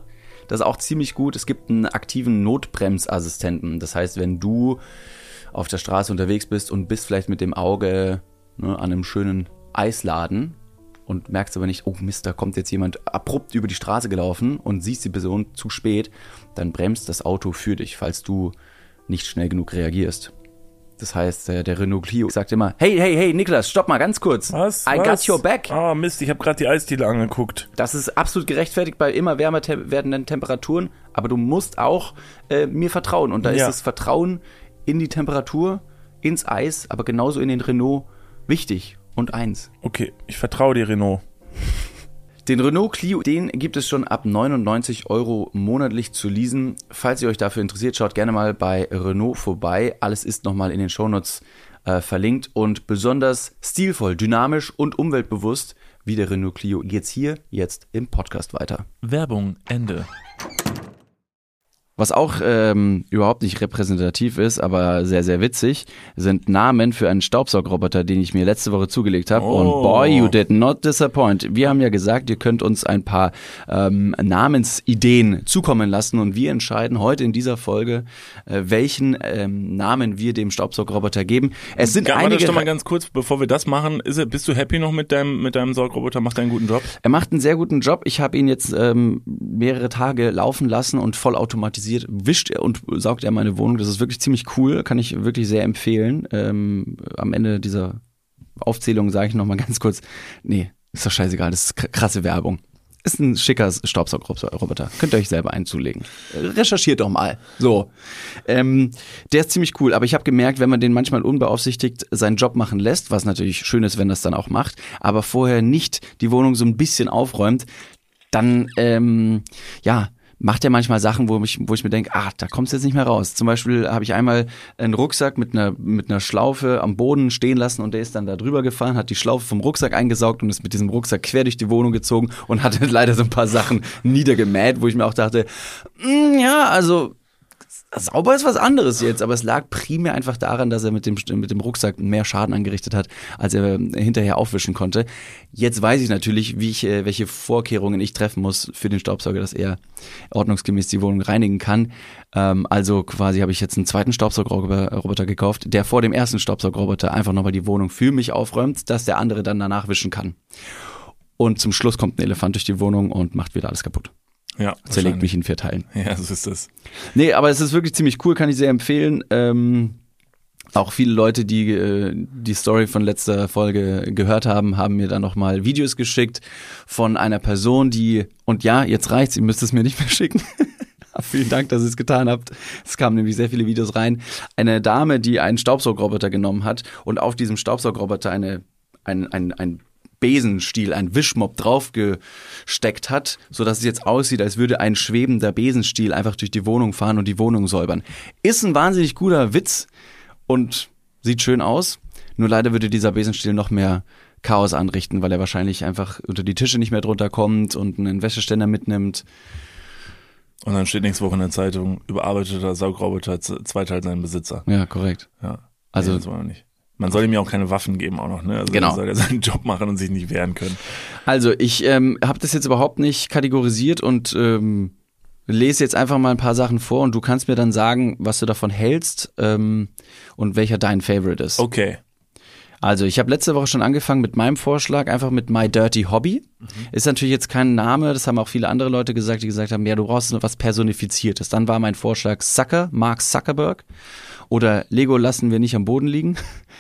das ist auch ziemlich gut. Es gibt einen aktiven Notbremsassistenten. Das heißt, wenn du auf der Straße unterwegs bist und bist vielleicht mit dem Auge ne, an einem schönen Eisladen und merkst aber nicht, oh Mist, da kommt jetzt jemand abrupt über die Straße gelaufen und siehst die Person zu spät, dann bremst das Auto für dich, falls du nicht schnell genug reagierst. Das heißt, der Renault Clio sagt immer, hey, hey, hey, Niklas, stopp mal ganz kurz. Was? I Was? got your back. Ah, Mist, ich habe gerade die Eisdiele angeguckt. Das ist absolut gerechtfertigt bei immer wärmer te- werdenden Temperaturen, aber du musst auch äh, mir vertrauen. Und da Ja. ist das Vertrauen in die Temperatur, ins Eis, aber genauso in den Renault wichtig und eins. Okay, ich vertraue dir, Renault. Den Renault Clio, den gibt es schon ab neunundneunzig Euro monatlich zu leasen. Falls ihr euch dafür interessiert, schaut gerne mal bei Renault vorbei. Alles ist nochmal in den Shownotes äh, verlinkt. Und besonders stilvoll, dynamisch und umweltbewusst wie der Renault Clio geht's hier jetzt im Podcast weiter. Werbung, Ende. Was auch ähm, überhaupt nicht repräsentativ ist, aber sehr, sehr witzig, sind Namen für einen Staubsaugerroboter, den ich mir letzte Woche zugelegt habe. Oh. Und boy, you did not disappoint. Wir haben ja gesagt, ihr könnt uns ein paar ähm, Namensideen zukommen lassen und wir entscheiden heute in dieser Folge, äh, welchen ähm, Namen wir dem Staubsaugerroboter geben. Es sind Ja, einige... warte, stopp mal ganz kurz, bevor wir das machen. Ist er, bist du happy noch mit deinem, mit deinem Saugroboter? Macht er einen guten Job? Er macht einen sehr guten Job. Ich habe ihn jetzt ähm, mehrere Tage laufen lassen und voll automatisiert wischt er und saugt er meine Wohnung. Das ist wirklich ziemlich cool, kann ich wirklich sehr empfehlen. Ähm, am Ende dieser Aufzählung sage ich nochmal ganz kurz, nee, ist doch scheißegal, das ist krasse Werbung. Ist ein schicker Staubsaugerroboter. Könnt ihr euch selber einzulegen. Recherchiert doch mal. So. Ähm, der ist ziemlich cool, aber ich habe gemerkt, wenn man den manchmal unbeaufsichtigt seinen Job machen lässt, was natürlich schön ist, wenn das dann auch macht, aber vorher nicht die Wohnung so ein bisschen aufräumt, dann, ähm, ja, macht er manchmal Sachen, wo ich, wo ich mir denke, ah, da kommst du jetzt nicht mehr raus. Zum Beispiel habe ich einmal einen Rucksack mit einer, mit einer Schlaufe am Boden stehen lassen und der ist dann da drüber gefahren, hat die Schlaufe vom Rucksack eingesaugt und ist mit diesem Rucksack quer durch die Wohnung gezogen und hatte leider so ein paar Sachen niedergemäht, wo ich mir auch dachte, mm, ja, also sauber ist was anderes jetzt, aber es lag primär einfach daran, dass er mit dem, mit dem Rucksack mehr Schaden angerichtet hat, als er hinterher aufwischen konnte. Jetzt weiß ich natürlich, wie ich, welche Vorkehrungen ich treffen muss für den Staubsauger, dass er ordnungsgemäß die Wohnung reinigen kann. Ähm, also quasi habe ich jetzt einen zweiten Staubsaugerroboter gekauft, der vor dem ersten Staubsaugerroboter einfach nochmal die Wohnung für mich aufräumt, dass der andere dann danach wischen kann. Und zum Schluss kommt ein Elefant durch die Wohnung und macht wieder alles kaputt. Ja, Zerlegt mich in vier Teilen. Ja, so ist das. Nee, aber es ist wirklich ziemlich cool, kann ich sehr empfehlen. Ähm, auch viele Leute, die äh, die Story von letzter Folge gehört haben, haben mir dann nochmal Videos geschickt von einer Person, die, und ja, jetzt reicht's, ihr müsst es mir nicht mehr schicken. Vielen Dank, dass ihr es getan habt. Es kamen nämlich sehr viele Videos rein. Eine Dame, die einen Staubsaugerroboter genommen hat und auf diesem Staubsaugerroboter eine, ein, ein, ein Besenstiel, ein Wischmopp draufgesteckt hat, sodass es jetzt aussieht, als würde ein schwebender Besenstiel einfach durch die Wohnung fahren und die Wohnung säubern. Ist ein wahnsinnig guter Witz und sieht schön aus. Nur leider würde dieser Besenstiel noch mehr Chaos anrichten, weil er wahrscheinlich einfach unter die Tische nicht mehr drunter kommt und einen Wäscheständer mitnimmt. Und dann steht nächste Woche in der Zeitung, überarbeiteter Saugroboter zweiteilt seinen Besitzer. Ja, korrekt. Ja, also nee, das war noch nicht. Man soll ihm ja auch keine Waffen geben auch noch, ne? Also genau. Soll er seinen Job machen und sich nicht wehren können. Also ich ähm, habe das jetzt überhaupt nicht kategorisiert und ähm, lese jetzt einfach mal ein paar Sachen vor und du kannst mir dann sagen, was du davon hältst ähm, und welcher dein Favorite ist. Okay. Also ich habe letzte Woche schon angefangen mit meinem Vorschlag, einfach mit My Dirty Hobby. Mhm. Ist natürlich jetzt kein Name, das haben auch viele andere Leute gesagt, die gesagt haben, ja, du brauchst was Personifiziertes. Dann war mein Vorschlag Zucker, Mark Zuckerberg oder Lego lassen wir nicht am Boden liegen.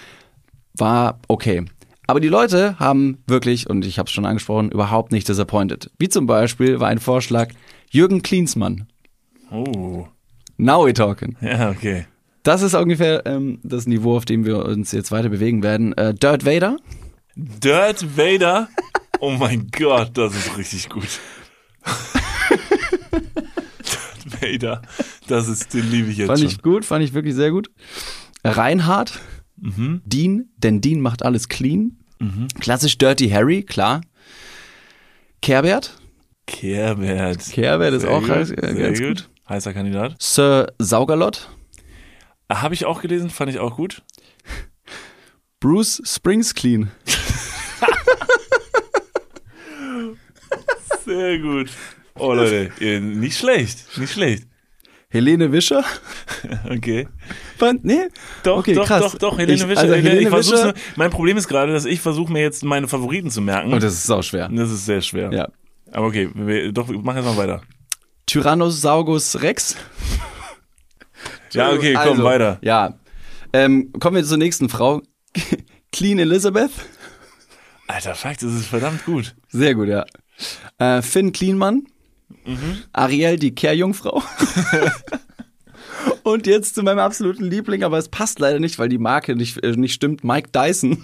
War okay. Aber die Leute haben wirklich, und ich habe es schon angesprochen, überhaupt nicht disappointed. Wie zum Beispiel war ein Vorschlag Jürgen Klinsmann. Oh. Now we're talking. Ja, okay. Das ist ungefähr ähm, das Niveau, auf dem wir uns jetzt weiter bewegen werden. Äh, Dirt Vader. Dirt Vader? Oh mein Gott, das ist richtig gut. Dirt Vader, das ist, den liebe ich jetzt Fand schon. ich gut, fand ich wirklich sehr gut. Reinhard. Mhm. Dean, denn Dean macht alles clean. Mhm. Klassisch Dirty Harry, klar. Kerbert. Kerbert. Kerbert ist Sehr auch gut, ganz, sehr ganz gut. gut. Heißer Kandidat. Sir Saugerlot. Habe ich auch gelesen, fand ich auch gut. Bruce Springsteen. Sehr gut. Oh Leute, nicht schlecht, nicht schlecht. Helene Wischer? Okay. Fand, nee? Doch, okay, doch, krass. doch, doch, Helene ich, Wischer. Also Helene, Helene ich versuch's Wischer. nur, mein Problem ist gerade, dass ich versuche mir jetzt meine Favoriten zu merken. Oh, das ist auch schwer. Das ist sehr schwer. Ja. Aber okay, wir, doch, mach jetzt mal weiter. Tyrannosaurus Rex? Ja, okay, komm, also, weiter. Ja. Ähm, kommen wir zur nächsten Frau. Clean Elizabeth? Alter, fuck, das ist verdammt gut. Sehr gut, ja. Äh, Finn Klienmann? Mhm. Ariel, die Kehrjungfrau? Und jetzt zu meinem absoluten Liebling, aber es passt leider nicht, weil die Marke nicht, äh, nicht stimmt. Mike Dyson.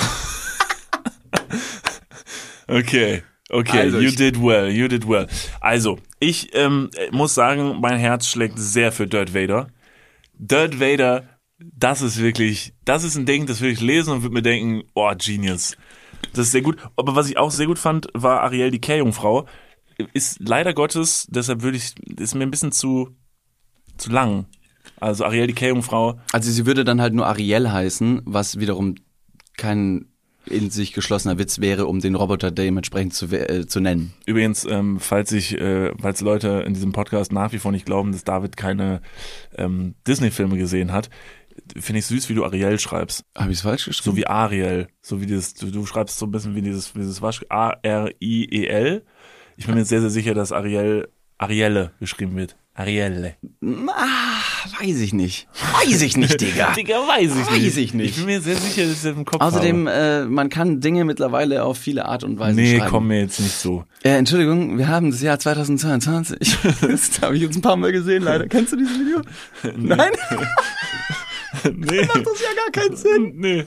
Okay, okay, Also you ich- did well, you did well. Also, ich ähm, muss sagen, mein Herz schlägt sehr für Darth Vader. Darth Vader, das ist wirklich, das ist ein Ding, das würde ich lesen und würde mir denken, oh, Genius. Das ist sehr gut. Aber was ich auch sehr gut fand, war Ariel, die Kehrjungfrau. Ist leider Gottes, deshalb würde ich, ist mir ein bisschen zu, zu lang. Also Ariel, die Kehrjungfrau. Also sie würde dann halt nur Ariel heißen, was wiederum kein in sich geschlossener Witz wäre, um den Roboter dementsprechend zu, äh, zu nennen. Übrigens, ähm, falls ich, äh, falls Leute in diesem Podcast nach wie vor nicht glauben, dass David keine ähm, Disney-Filme gesehen hat, finde ich süß, wie du Ariel schreibst. Habe ich es falsch geschrieben? So wie Ariel. So wie dieses, du, du schreibst so ein bisschen wie dieses, wie dieses Wasch, A R I E L. Ich bin mir sehr, sehr sicher, dass Ariel, Arielle geschrieben wird. Arielle. Ah, weiß ich nicht. Weiß ich nicht, Digga. Digga, weiß ich Weiß nicht. ich nicht. Ich bin mir sehr sicher, dass ich das im Kopf Außerdem, habe. äh, man kann Dinge mittlerweile auf viele Art und Weise Nee, schreiben. komm mir jetzt nicht so. Äh, Entschuldigung, wir haben das Jahr zweitausendzweiundzwanzig. Das habe ich jetzt ein paar Mal gesehen, leider. Kennst du dieses Video? Nein? Nee. Macht das ja gar keinen Sinn. Nee.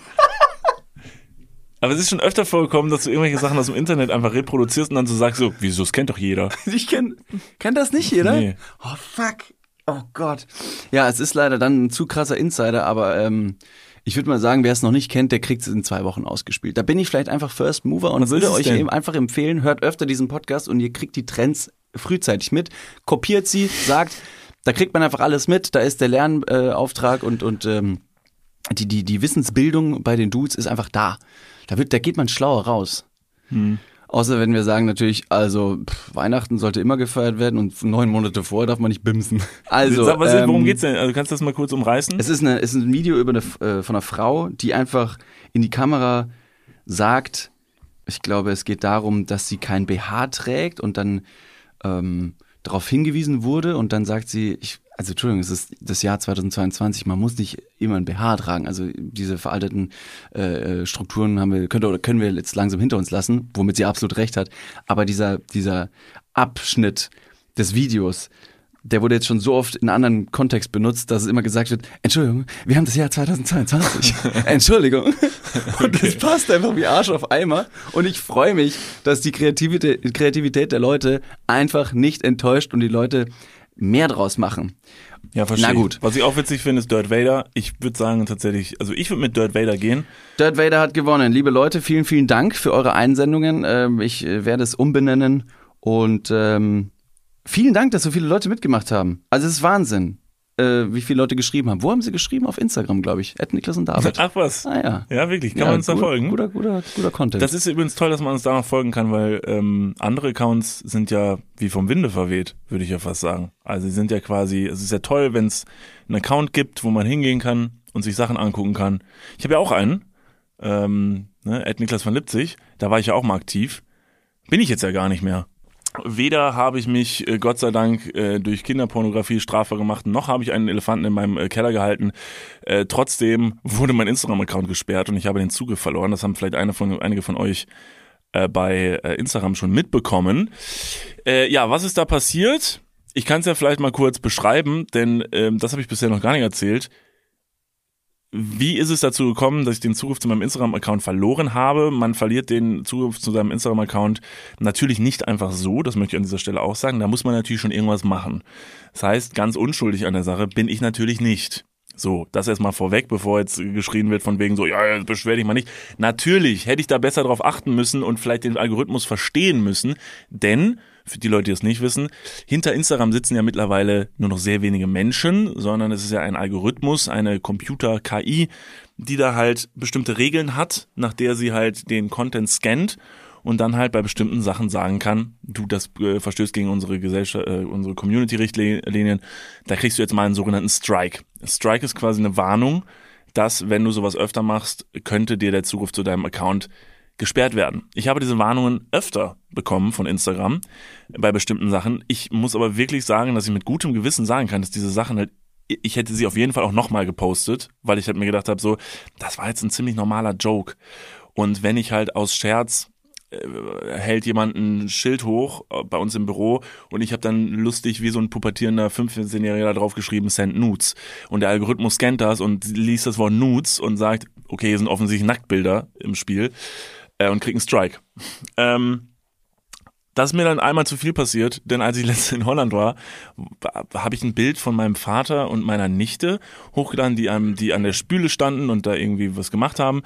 Aber es ist schon öfter vorgekommen, dass du irgendwelche Sachen aus dem Internet einfach reproduzierst und dann so sagst so, wieso, das kennt doch jeder. Ich kenn, kennt das nicht jeder? Nee. Oh, fuck. Oh Gott. Ja, es ist leider dann ein zu krasser Insider, aber ähm, ich würde mal sagen, wer es noch nicht kennt, der kriegt es in zwei Wochen ausgespielt. Da bin ich vielleicht einfach First Mover und Was würde ist es euch denn? eben einfach empfehlen, hört öfter diesen Podcast und ihr kriegt die Trends frühzeitig mit, kopiert sie, sagt, da kriegt man einfach alles mit, da ist der Lernauftrag äh, Auftrag und, und ähm, die, die, die Wissensbildung bei den Dudes ist einfach da. Da, wird, da geht man schlauer raus. Hm. Außer wenn wir sagen natürlich, also pff, Weihnachten sollte immer gefeiert werden und neun Monate vorher darf man nicht bimsen. Also, Sag, was, worum ähm, geht's denn? Also kannst du das mal kurz umreißen? Es ist, eine, es ist ein Video über eine, äh, von einer Frau, die einfach in die Kamera sagt, ich glaube, es geht darum, dass sie kein B H trägt und dann ähm, darauf hingewiesen wurde und dann sagt sie, ich, also Entschuldigung, es ist das Jahr zweitausendzweiundzwanzig, man muss nicht immer ein B H tragen. Also diese veralteten äh, Strukturen haben wir, könnte, oder können wir jetzt langsam hinter uns lassen, womit sie absolut recht hat. Aber dieser, dieser Abschnitt des Videos, der wurde jetzt schon so oft in einem anderen Kontext benutzt, dass es immer gesagt wird, Entschuldigung, wir haben das Jahr zweitausendzweiundzwanzig. Entschuldigung. Und das passt einfach wie Arsch auf Eimer. Und ich freue mich, dass die Kreativität, Kreativität der Leute einfach nicht enttäuscht und die Leute mehr draus machen. Ja, verstehe. Na gut. Was ich auch witzig finde, ist Darth Vader. Ich würde sagen tatsächlich, also ich würde mit Darth Vader gehen. Darth Vader hat gewonnen. Liebe Leute, vielen, vielen Dank für eure Einsendungen. Ähm, ich äh, werde es umbenennen und ähm, vielen Dank, dass so viele Leute mitgemacht haben. Also es ist Wahnsinn, äh, wie viele Leute geschrieben haben. Wo haben sie geschrieben? Auf Instagram, glaube ich. at Niklas und David. Ach was. Ah ja. Ja, wirklich. Kann Ja, man uns da gut, folgen? Guter, guter, guter Content. Das ist übrigens toll, dass man uns da noch folgen kann, weil ähm, andere Accounts sind ja wie vom Winde verweht, würde ich ja fast sagen. Also sie sind ja quasi, es ist ja toll, wenn es einen Account gibt, wo man hingehen kann und sich Sachen angucken kann. Ich habe ja auch einen, ähm, ne, at Niklas von Lipzig, da war ich ja auch mal aktiv. Bin ich jetzt ja gar nicht mehr. Weder habe ich mich, äh, Gott sei Dank, äh, durch Kinderpornografie strafbar gemacht, noch habe ich einen Elefanten in meinem äh, Keller gehalten. Äh, trotzdem wurde mein Instagram-Account gesperrt und ich habe den Zugriff verloren. Das haben vielleicht eine von, einige von euch äh, bei äh, Instagram schon mitbekommen. Äh, ja, was ist da passiert? Ich kann es ja vielleicht mal kurz beschreiben, denn ähm, das habe ich bisher noch gar nicht erzählt. Wie ist es dazu gekommen, dass ich den Zugriff zu meinem Instagram-Account verloren habe? Man verliert den Zugriff zu seinem Instagram-Account natürlich nicht einfach so, das möchte ich an dieser Stelle auch sagen. Da muss man natürlich schon irgendwas machen. Das heißt, ganz unschuldig an der Sache bin ich natürlich nicht. So, das erstmal vorweg, bevor jetzt geschrien wird von wegen so, ja, ja, beschwer dich mal nicht. Natürlich hätte ich da besser drauf achten müssen und vielleicht den Algorithmus verstehen müssen, denn für die Leute, die es nicht wissen, hinter Instagram sitzen ja mittlerweile nur noch sehr wenige Menschen, sondern es ist ja ein Algorithmus, eine Computer-K I, die da halt bestimmte Regeln hat, nach der sie halt den Content scannt und dann halt bei bestimmten Sachen sagen kann, du, das äh, verstößt gegen unsere Gesellschaft, äh, unsere Community-Richtlinien, da kriegst du jetzt mal einen sogenannten Strike. Strike ist quasi eine Warnung, dass, wenn du sowas öfter machst, könnte dir der Zugriff zu deinem Account gesperrt werden. Ich habe diese Warnungen öfter bekommen von Instagram bei bestimmten Sachen. Ich muss aber wirklich sagen, dass ich mit gutem Gewissen sagen kann, dass diese Sachen halt, ich hätte sie auf jeden Fall auch nochmal gepostet, weil ich halt mir gedacht habe, so, das war jetzt ein ziemlich normaler Joke. Und wenn ich halt aus Scherz äh, hält jemand ein Schild hoch äh, bei uns im Büro und ich habe dann lustig wie so ein pubertierender fünfzehnjähriger da drauf geschrieben, send Nudes. Und der Algorithmus scannt das und liest das Wort Nudes und sagt, okay, hier sind offensichtlich Nacktbilder im Spiel. Und krieg einen Strike. Ähm, das ist mir dann einmal zu viel passiert, denn als ich letztens in Holland war, habe ich ein Bild von meinem Vater und meiner Nichte hochgeladen, die, einem, die an der Spüle standen und da irgendwie was gemacht haben.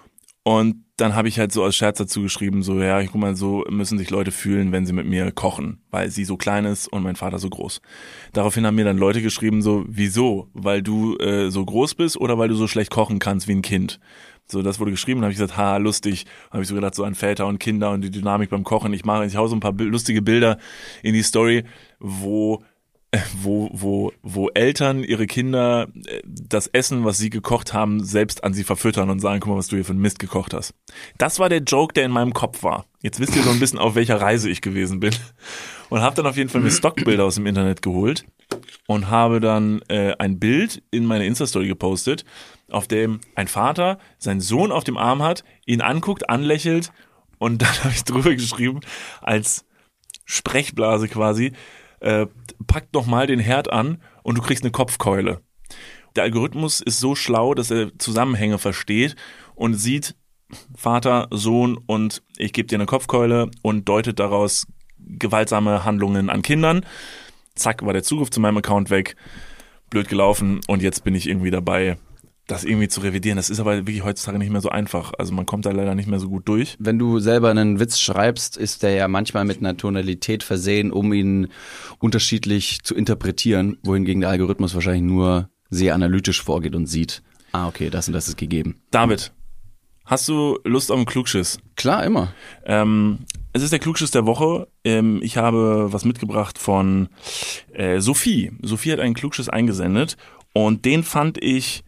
Und dann habe ich halt so als Scherz dazu geschrieben, so, ja, guck mal, so müssen sich Leute fühlen, wenn sie mit mir kochen, weil sie so klein ist und mein Vater so groß. Daraufhin haben mir dann Leute geschrieben, so, wieso? Weil du äh, so groß bist oder weil du so schlecht kochen kannst wie ein Kind? So, das wurde geschrieben, habe ich gesagt, ha, lustig. Habe ich so gedacht, so an Väter und Kinder und die Dynamik beim Kochen. Ich mache, ich hau so ein paar lustige Bilder in die Story, wo wo wo wo Eltern ihre Kinder das Essen, was sie gekocht haben, selbst an sie verfüttern und sagen, guck mal, was du hier für einen Mist gekocht hast. Das war der Joke, der in meinem Kopf war. Jetzt wisst ihr so ein bisschen, auf welcher Reise ich gewesen bin. Und habe dann auf jeden Fall mir Stockbilder aus dem Internet geholt und habe dann äh, ein Bild in meine Insta-Story gepostet, auf dem ein Vater seinen Sohn auf dem Arm hat, ihn anguckt, anlächelt und dann habe ich drüber geschrieben, als Sprechblase quasi, äh, packt nochmal den Herd an und du kriegst eine Kopfkeule. Der Algorithmus ist so schlau, dass er Zusammenhänge versteht und sieht Vater, Sohn und ich gebe dir eine Kopfkeule und deutet daraus gewaltsame Handlungen an Kindern. Zack, war der Zugriff zu meinem Account weg. Blöd gelaufen und jetzt bin ich irgendwie dabei, das irgendwie zu revidieren. Das ist aber wirklich heutzutage nicht mehr so einfach. Also man kommt da leider nicht mehr so gut durch. Wenn du selber einen Witz schreibst, ist der ja manchmal mit einer Tonalität versehen, um ihn unterschiedlich zu interpretieren, wohingegen der Algorithmus wahrscheinlich nur sehr analytisch vorgeht und sieht, ah, okay, das und das ist gegeben. David, hast du Lust auf einen Klugschiss? Klar, immer. Ähm, es ist der Klugschiss der Woche. Ähm, ich habe was mitgebracht von äh, Sophie. Sophie hat einen Klugschiss eingesendet und den fand ich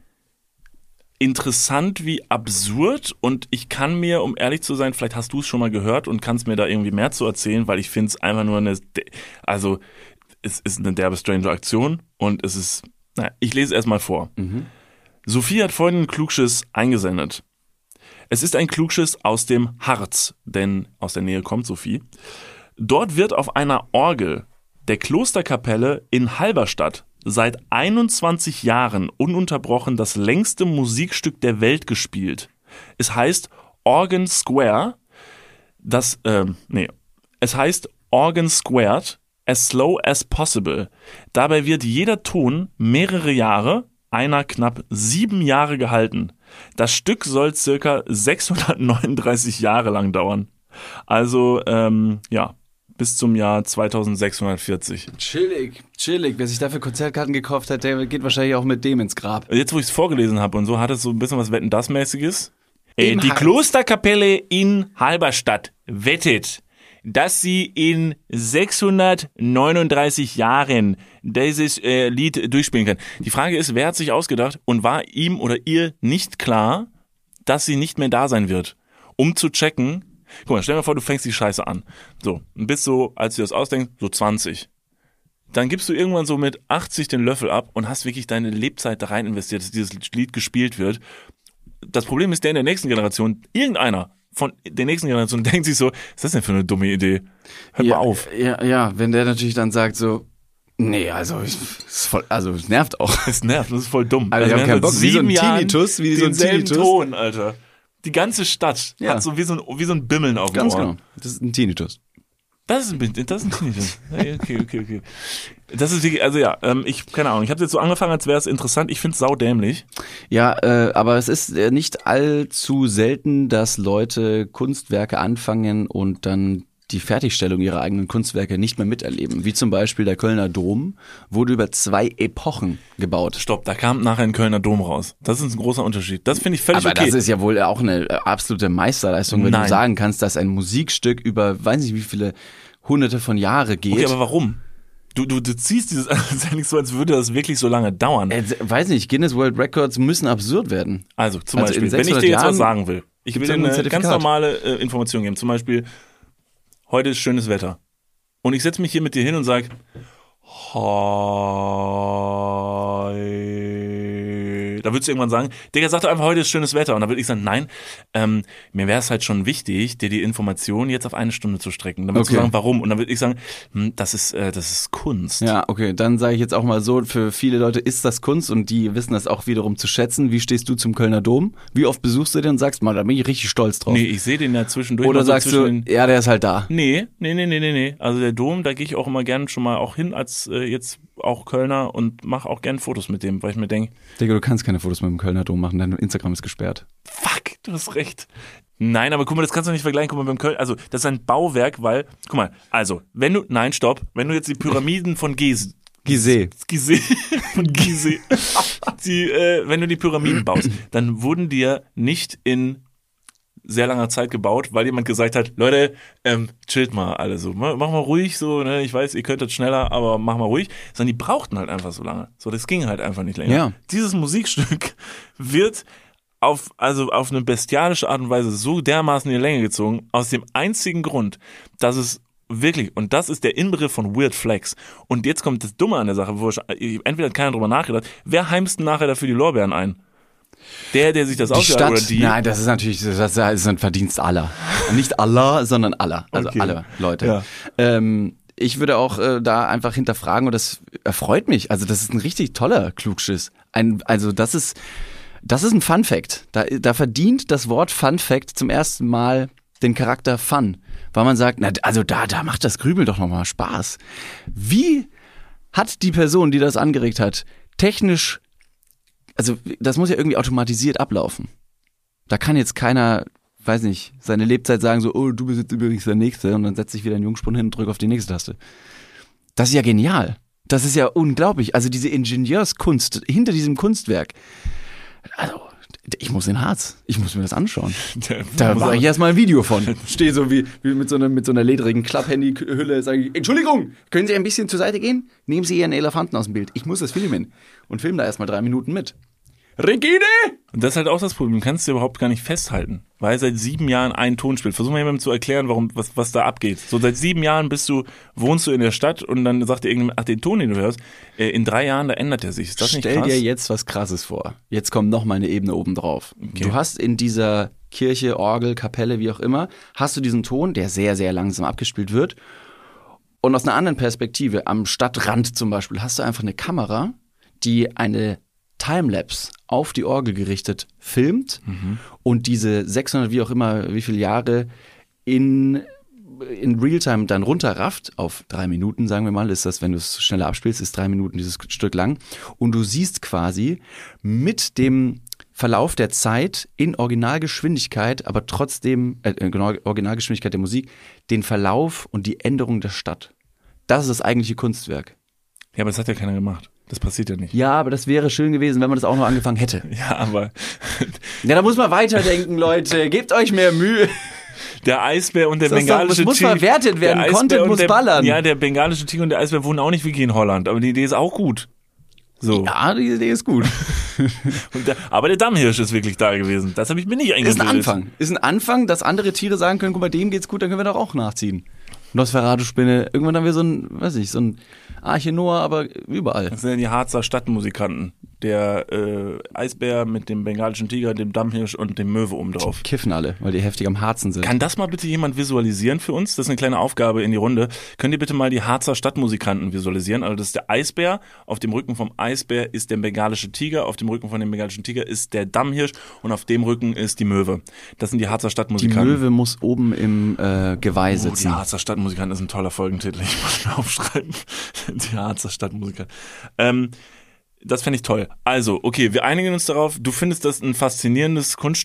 interessant wie absurd und ich kann mir, um ehrlich zu sein, vielleicht hast du es schon mal gehört und kannst mir da irgendwie mehr zu erzählen, weil ich finde es einfach nur eine, also es ist eine derbe strange Aktion und es ist, naja, ich lese erstmal vor. Mhm. Sophie hat folgenden Klugschiss eingesendet. Es ist ein Klugschiss aus dem Harz, denn aus der Nähe kommt Sophie. Dort wird auf einer Orgel der Klosterkapelle in Halberstadt seit einundzwanzig Jahren ununterbrochen das längste Musikstück der Welt gespielt. Es heißt Organ Square, das, äh, nee, es heißt Organ Squared, as slow as possible. Dabei wird jeder Ton mehrere Jahre, einer knapp sieben Jahre gehalten. Das Stück soll circa sechshundertneununddreißig Jahre lang dauern. Also, ähm, ja, bis zum Jahr zweitausendsechshundertvierzig. Chillig, chillig. Wer sich dafür Konzertkarten gekauft hat, der geht wahrscheinlich auch mit dem ins Grab. Jetzt, wo ich es vorgelesen habe und so, hat es so ein bisschen was Wetten-das-mäßiges. Äh, die Klosterkapelle in Halberstadt wettet, dass sie in sechshundertneununddreißig Jahren dieses äh, Lied durchspielen kann. Die Frage ist, wer hat sich ausgedacht und war ihm oder ihr nicht klar, dass sie nicht mehr da sein wird, um zu checken. Guck mal, stell dir mal vor, du fängst die Scheiße an. So, und bist so, als du das ausdenkst, so zwanzig. Dann gibst du irgendwann so mit achtzig den Löffel ab und hast wirklich deine Lebzeit da rein investiert, dass dieses Lied gespielt wird. Das Problem ist, der in der nächsten Generation, irgendeiner von der nächsten Generation denkt sich so, was ist das denn für eine dumme Idee? Hör ja, mal auf. Ja, ja, wenn der natürlich dann sagt so, nee, also ist voll, also es nervt auch. Es nervt, das ist voll dumm. Also, also ich hab keinen Bock, wie so ein Tinnitus, wie so ein Tinnitus. Ton, Alter. Die ganze Stadt ja. hat so wie so ein, wie so ein Bimmeln auf dem Ganz Ohr. Ganz genau, das ist ein Tinnitus. Das ist ein, das ist ein Tinnitus. Okay, okay, okay. Das ist wirklich, also ja, ähm, ich, keine Ahnung, ich habe jetzt so angefangen, als wäre es interessant. Ich finde es saudämlich. Ja, äh, aber es ist nicht allzu selten, dass Leute Kunstwerke anfangen und dann die Fertigstellung ihrer eigenen Kunstwerke nicht mehr miterleben. Wie zum Beispiel der Kölner Dom wurde über zwei Epochen gebaut. Stopp, da kam nachher ein Kölner Dom raus. Das ist ein großer Unterschied. Das finde ich völlig Aber okay. das ist ja wohl auch eine absolute Meisterleistung, wenn Nein. du sagen kannst, dass ein Musikstück über, weiß nicht wie viele hunderte von Jahre geht. Okay, aber warum? Du, du, du ziehst dieses, das ist ja nicht so, als würde das wirklich so lange dauern. Äh, weiß nicht, Guinness World Records müssen absurd werden. Also zum Also Beispiel, in wenn ich dir sechshundert jetzt was Jahren sagen will, ich will gibt's dir irgendein eine ganz Zertifikat. normale äh, Information geben. Zum Beispiel, heute ist schönes Wetter. Und ich setze mich hier mit dir hin und sage, hi. Da würdest du irgendwann sagen, Digga, sag doch einfach, heute ist schönes Wetter. Und dann würde ich sagen, nein, ähm, mir wäre es halt schon wichtig, dir die Information jetzt auf eine Stunde zu strecken. Dann würdest Okay. du sagen, warum? Und dann würde ich sagen, hm, das ist, äh, das ist Kunst. Ja, okay, dann sage ich jetzt auch mal so, für viele Leute ist das Kunst und die wissen das auch wiederum zu schätzen. Wie stehst du zum Kölner Dom? Wie oft besuchst du den und sagst mal, da bin ich richtig stolz drauf? Nee, ich sehe den ja zwischendurch. Oder mal so sagst zwischen du, den- ja, der ist halt da. Nee, nee, nee, nee, nee, nee. Also der Dom, da gehe ich auch immer gern schon mal auch hin als äh, jetzt auch Kölner und mache auch gern Fotos mit dem, weil ich mir denke, Digga, du kannst keine Fotos mit dem Kölner Dom machen, dein Instagram ist gesperrt. fuck, du hast recht. Nein, aber guck mal, das kannst du nicht vergleichen. Guck mal, beim Köln, also das ist ein Bauwerk, weil, guck mal, also, wenn du, nein, stopp, wenn du jetzt die Pyramiden von Gizeh, Gizeh. Gizeh, von Gizeh, die, äh, wenn du die Pyramiden baust, dann wurden die ja nicht in sehr langer Zeit gebaut, weil jemand gesagt hat, Leute, ähm, chillt mal alle so, mach mach mal ruhig so, ne, ich weiß, ihr könnt das schneller, aber mach mal ruhig, sondern die brauchten halt einfach so lange. So, das ging halt einfach nicht länger. Ja. Dieses Musikstück wird auf, also auf eine bestialische Art und Weise so dermaßen in die Länge gezogen, aus dem einzigen Grund, dass es wirklich, und das ist der Inbegriff von Weird Flex. Und jetzt kommt das Dumme an der Sache, wo ich, entweder hat keiner drüber nachgedacht, wer heimst denn nachher dafür die Lorbeeren ein? Der, der sich das Die ausgedacht Stadt, hat oder die? nein, das ist natürlich, das ist ein Verdienst aller. Nicht aller, sondern aller. Also Okay. alle Leute. Ja. Ähm, ich würde auch äh, da einfach hinterfragen und das erfreut mich. Also das ist ein richtig toller Klugschiss. Ein, also das ist, das ist ein Fun Fact. Da, da verdient das Wort Fun Fact zum ersten Mal den Charakter Fun. Weil man sagt, na, also da, da macht das Grübeln doch nochmal Spaß. Wie hat die Person, die das angeregt hat, technisch, also das muss ja irgendwie automatisiert ablaufen. Da kann jetzt keiner, weiß nicht, seine Lebzeit sagen so, oh, du bist jetzt übrigens der Nächste und dann setzt sich wieder ein Jungspund hin und drückt auf die nächste Taste. Das ist ja genial. Das ist ja unglaublich. Also diese Ingenieurskunst hinter diesem Kunstwerk. Also, ich muss in Harz. Ich muss mir das anschauen. Da mache ich erstmal ein Video von. Stehe so wie, wie mit so einer, mit so einer ledrigen Klapphandy-Hülle, sage ich, Entschuldigung, können Sie ein bisschen zur Seite gehen? Nehmen Sie Ihren Elefanten aus dem Bild. Ich muss das filmen. Und film da erstmal drei Minuten mit. Regine! Und das ist halt auch das Problem, du kannst dir überhaupt gar nicht festhalten, weil seit sieben Jahren ein Ton spielt. Versuch mal jemandem zu erklären, warum, was, was da abgeht. So seit sieben Jahren bist du, wohnst du in der Stadt und dann sagt dir irgendjemand, ach, den Ton, den du hörst, äh, in drei Jahren, da ändert er sich. Ist das nicht Stell krass? dir jetzt was Krasses vor. Jetzt kommt noch mal eine Ebene oben drauf. Okay. Du hast in dieser Kirche, Orgel, Kapelle, wie auch immer, hast du diesen Ton, der sehr, sehr langsam abgespielt wird. Und aus einer anderen Perspektive, am Stadtrand zum Beispiel, hast du einfach eine Kamera, die eine Timelapse auf die Orgel gerichtet filmt Mhm. und diese sechshundert, wie auch immer, wie viele Jahre in, in Realtime dann runterrafft, auf drei Minuten, sagen wir mal, ist das, wenn du es schneller abspielst, ist drei Minuten dieses Stück lang. Und du siehst quasi mit dem Verlauf der Zeit in Originalgeschwindigkeit, aber trotzdem, äh, genau, Originalgeschwindigkeit der Musik, den Verlauf und die Änderung der Stadt. Das ist das eigentliche Kunstwerk. Ja, aber das hat ja keiner gemacht. Das passiert ja nicht. Ja, aber das wäre schön gewesen, wenn man das auch noch angefangen hätte. Ja, aber Ja, da muss man weiterdenken, Leute. Gebt euch mehr Mühe. der Eisbär und der Das ist bengalische doch- das muss Tiger. verwertet werden. der Eisbär Content und muss der, ballern. Ja, der bengalische Tiger und der Eisbär wohnen auch nicht wirklich in Holland, aber die Idee ist auch gut. So. Ja, die Idee ist gut. Und der, aber der Dammhirsch ist wirklich da gewesen. Das habe ich mir nicht eingebildet. Ist ein Anfang. Ist ein Anfang, dass andere Tiere sagen können, guck mal, dem geht's gut, dann können wir doch auch nachziehen. Nosferatu-Spinne, irgendwann haben wir so ein, weiß ich, so ein Arche Noah, aber überall. Das sind ja die Harzer Stadtmusikanten. Der äh, Eisbär mit dem bengalischen Tiger, dem Dammhirsch und dem Möwe oben drauf. Kiffen alle, weil die heftig am Harzen sind. Kann das mal bitte jemand visualisieren für uns? Das ist eine kleine Aufgabe in die Runde. Könnt ihr bitte mal die Harzer Stadtmusikanten visualisieren? Also das ist der Eisbär, auf dem Rücken vom Eisbär ist der bengalische Tiger, auf dem Rücken von dem bengalischen Tiger ist der Dammhirsch und auf dem Rücken ist die Möwe. Das sind die Harzer Die Stadtmusikanten. Möwe muss oben im äh, Geweih Oh, die sitzen. Harzer Stadtmusikanten ist ein toller Folgentitel. Ich muss mir aufschreiben. Die Harzer Stadtmusikanten. Ähm, das fände ich toll. Also, okay, wir einigen uns darauf. Du findest das ein faszinierendes Kunststück?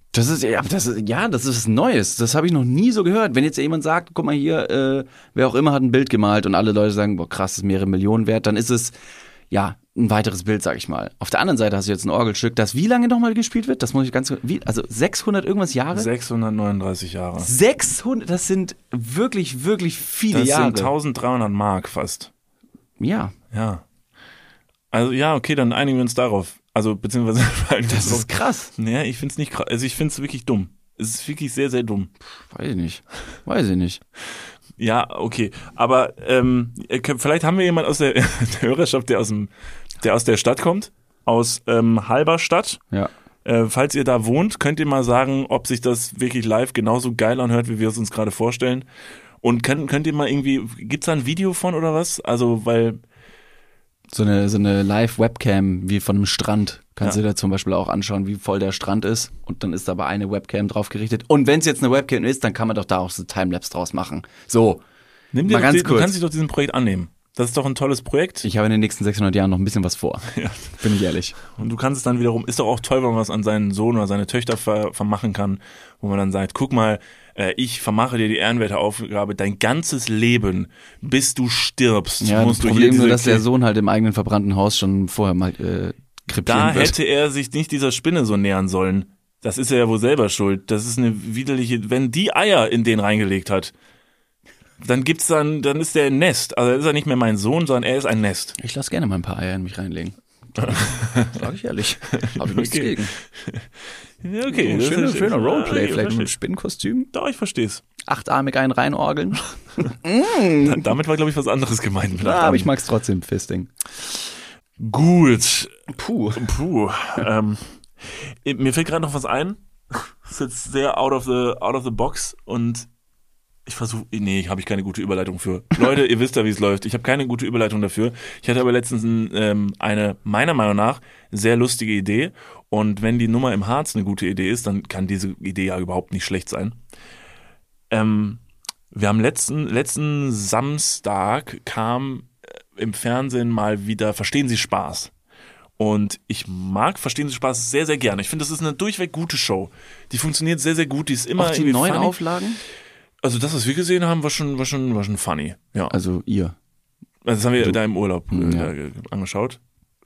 Das ist ja, das ist ja, das ist was Neues. Das habe ich noch nie so gehört. Wenn jetzt jemand sagt, guck mal hier, äh, wer auch immer hat ein Bild gemalt und alle Leute sagen, boah, krass, das ist mehrere Millionen wert, dann ist es ja ein weiteres Bild, sag ich mal. Auf der anderen Seite hast du jetzt ein Orgelstück, das wie lange nochmal gespielt wird? Das muss ich ganz, wie, also sechshundert irgendwas Jahre? sechshundertneununddreißig Jahre. sechshundert, das sind wirklich, wirklich viele das Jahre. Das sind eintausenddreihundert Mark fast. Ja. Ja. Also ja, okay, dann einigen wir uns darauf. Also beziehungsweise das ist krass. Ja, ich find's nicht krass. Also ich find's wirklich dumm. Es ist wirklich sehr, sehr dumm. Weiß ich nicht. Weiß ich nicht. Ja, okay. Aber ähm, vielleicht haben wir jemanden aus der, der Hörerschaft, der aus dem, der aus der Stadt kommt, aus ähm, Halberstadt. Ja. Äh, falls ihr da wohnt, könnt ihr mal sagen, ob sich das wirklich live genauso geil anhört, wie wir es uns gerade vorstellen. Und könnt, könnt ihr mal irgendwie, gibt's da ein Video von oder was? Also, weil So eine, so eine Live-Webcam wie von einem Strand. Kannst ja. du dir zum Beispiel auch anschauen, wie voll der Strand ist. Und dann ist aber eine Webcam drauf gerichtet. Und wenn es jetzt eine Webcam ist, dann kann man doch da auch so Timelapse draus machen. So, Nimm dir mal ganz die, kurz. Du kannst dich doch diesem Projekt annehmen. Das ist doch ein tolles Projekt. Ich habe in den nächsten sechshundert Jahren noch ein bisschen was vor. Ja. Bin ich ehrlich. Und du kannst es dann wiederum, ist doch auch toll, wenn man was an seinen Sohn oder seine Töchter ver, vermachen kann, wo man dann sagt, guck mal, äh, ich vermache dir die ehrenwerte Aufgabe, dein ganzes Leben, bis du stirbst, Ja, musst das du Problem hier nur, diese dass der Sohn halt im eigenen verbrannten Haus schon vorher mal äh, krepieren Da wird. hätte er sich nicht dieser Spinne so nähern sollen. Das ist er ja wohl selber schuld. Das ist eine widerliche, wenn die Eier in den reingelegt hat, dann gibt's dann, dann ist der ein Nest. Also ist er nicht mehr mein Sohn, sondern er ist ein Nest. Ich lasse gerne mal ein paar Eier in mich reinlegen. Sag ich ehrlich. Hab ich nichts Okay. gegen. Ja, okay. Oh, das schöner, ist- schöner ja, Roleplay, ich vielleicht mit einem verstehe. Spinnenkostüm. Doch, ich versteh's. Achtarmig einen reinorgeln. Damit war, glaube ich, was anderes gemeint. mit Ja, aber Achtarmig. ich mag's trotzdem, Fisting. Gut. Puh. Puh. ähm, mir fällt gerade noch was ein. Das ist jetzt sehr out of the, out of the box und ich versuche, nee, habe ich keine gute Überleitung für. Leute, ihr wisst ja, wie es läuft. Ich habe keine gute Überleitung dafür. Ich hatte aber letztens ein, ähm, eine, meiner Meinung nach, sehr lustige Idee. Und wenn die Nummer im Harz eine gute Idee ist, dann kann diese Idee ja überhaupt nicht schlecht sein. Ähm, wir haben letzten, letzten Samstag kam äh, im Fernsehen mal wieder Verstehen Sie Spaß. Und ich mag Verstehen Sie Spaß sehr, sehr gerne. Ich finde, das ist eine durchweg gute Show. Die funktioniert sehr, sehr gut. Die ist immer Auch die irgendwie neuen funny. Auflagen? Also das, was wir gesehen haben, war schon, war schon, war schon funny. Ja. Also Also ihr. das haben wir du. da im Urlaub äh, Ja. äh, angeschaut.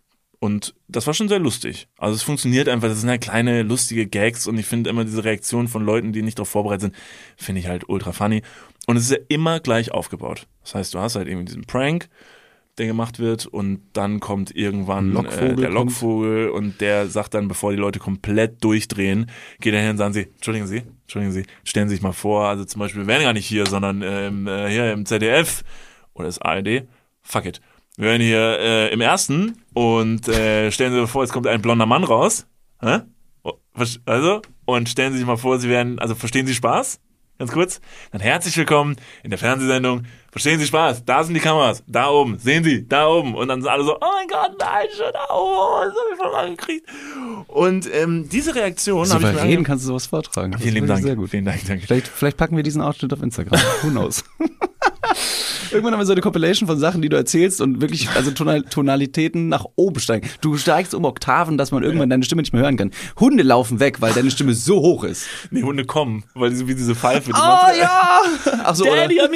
Und das war schon sehr lustig. Also es funktioniert einfach, das sind halt kleine, lustige Gags und ich finde immer diese Reaktionen von Leuten, die nicht darauf vorbereitet sind, finde ich halt ultra funny. Und es ist ja immer gleich aufgebaut. Das heißt, du hast halt eben diesen Prank, der gemacht wird und dann kommt irgendwann Lockvogel äh, der kommt. Lockvogel und der sagt dann, bevor die Leute komplett durchdrehen, geht er hin und sagen sie, Entschuldigen Sie, Entschuldigen Sie, stellen Sie sich mal vor, also zum Beispiel, wir wären gar nicht hier, sondern ähm, äh, hier im Z D F oder das A R D, fuck it. Wir wären hier äh, im Ersten und äh, stellen Sie sich vor, jetzt kommt ein blonder Mann raus, hä? Oh, ver- also, und stellen Sie sich mal vor, Sie wären, also verstehen Sie Spaß? Ganz kurz. Dann herzlich willkommen in der Fernsehsendung. Verstehen Sie Spaß? Da sind die Kameras. Da oben. Sehen Sie? Da oben. Und dann sind alle so, oh mein Gott, nein, schon da oben. Das hab ich voll angekriegt. Und ähm, diese Reaktion habe ich mir Souverän ange- kannst du sowas vortragen. Das Vielen lieben finde ich Dank. Sehr gut. Vielen Dank, danke. Vielleicht, vielleicht packen wir diesen Ausschnitt auf Instagram. Who knows? Irgendwann haben wir so eine Compilation von Sachen, die du erzählst und wirklich, also Tonal Tonalitäten nach oben steigen. Du steigst um Oktaven, dass man irgendwann deine Stimme nicht mehr hören kann. Hunde laufen weg, weil deine Stimme so hoch ist. Die Hunde kommen, weil die so wie diese Pfeife. Die Oh macht- ja! Ach so, Daddy, oder? I'm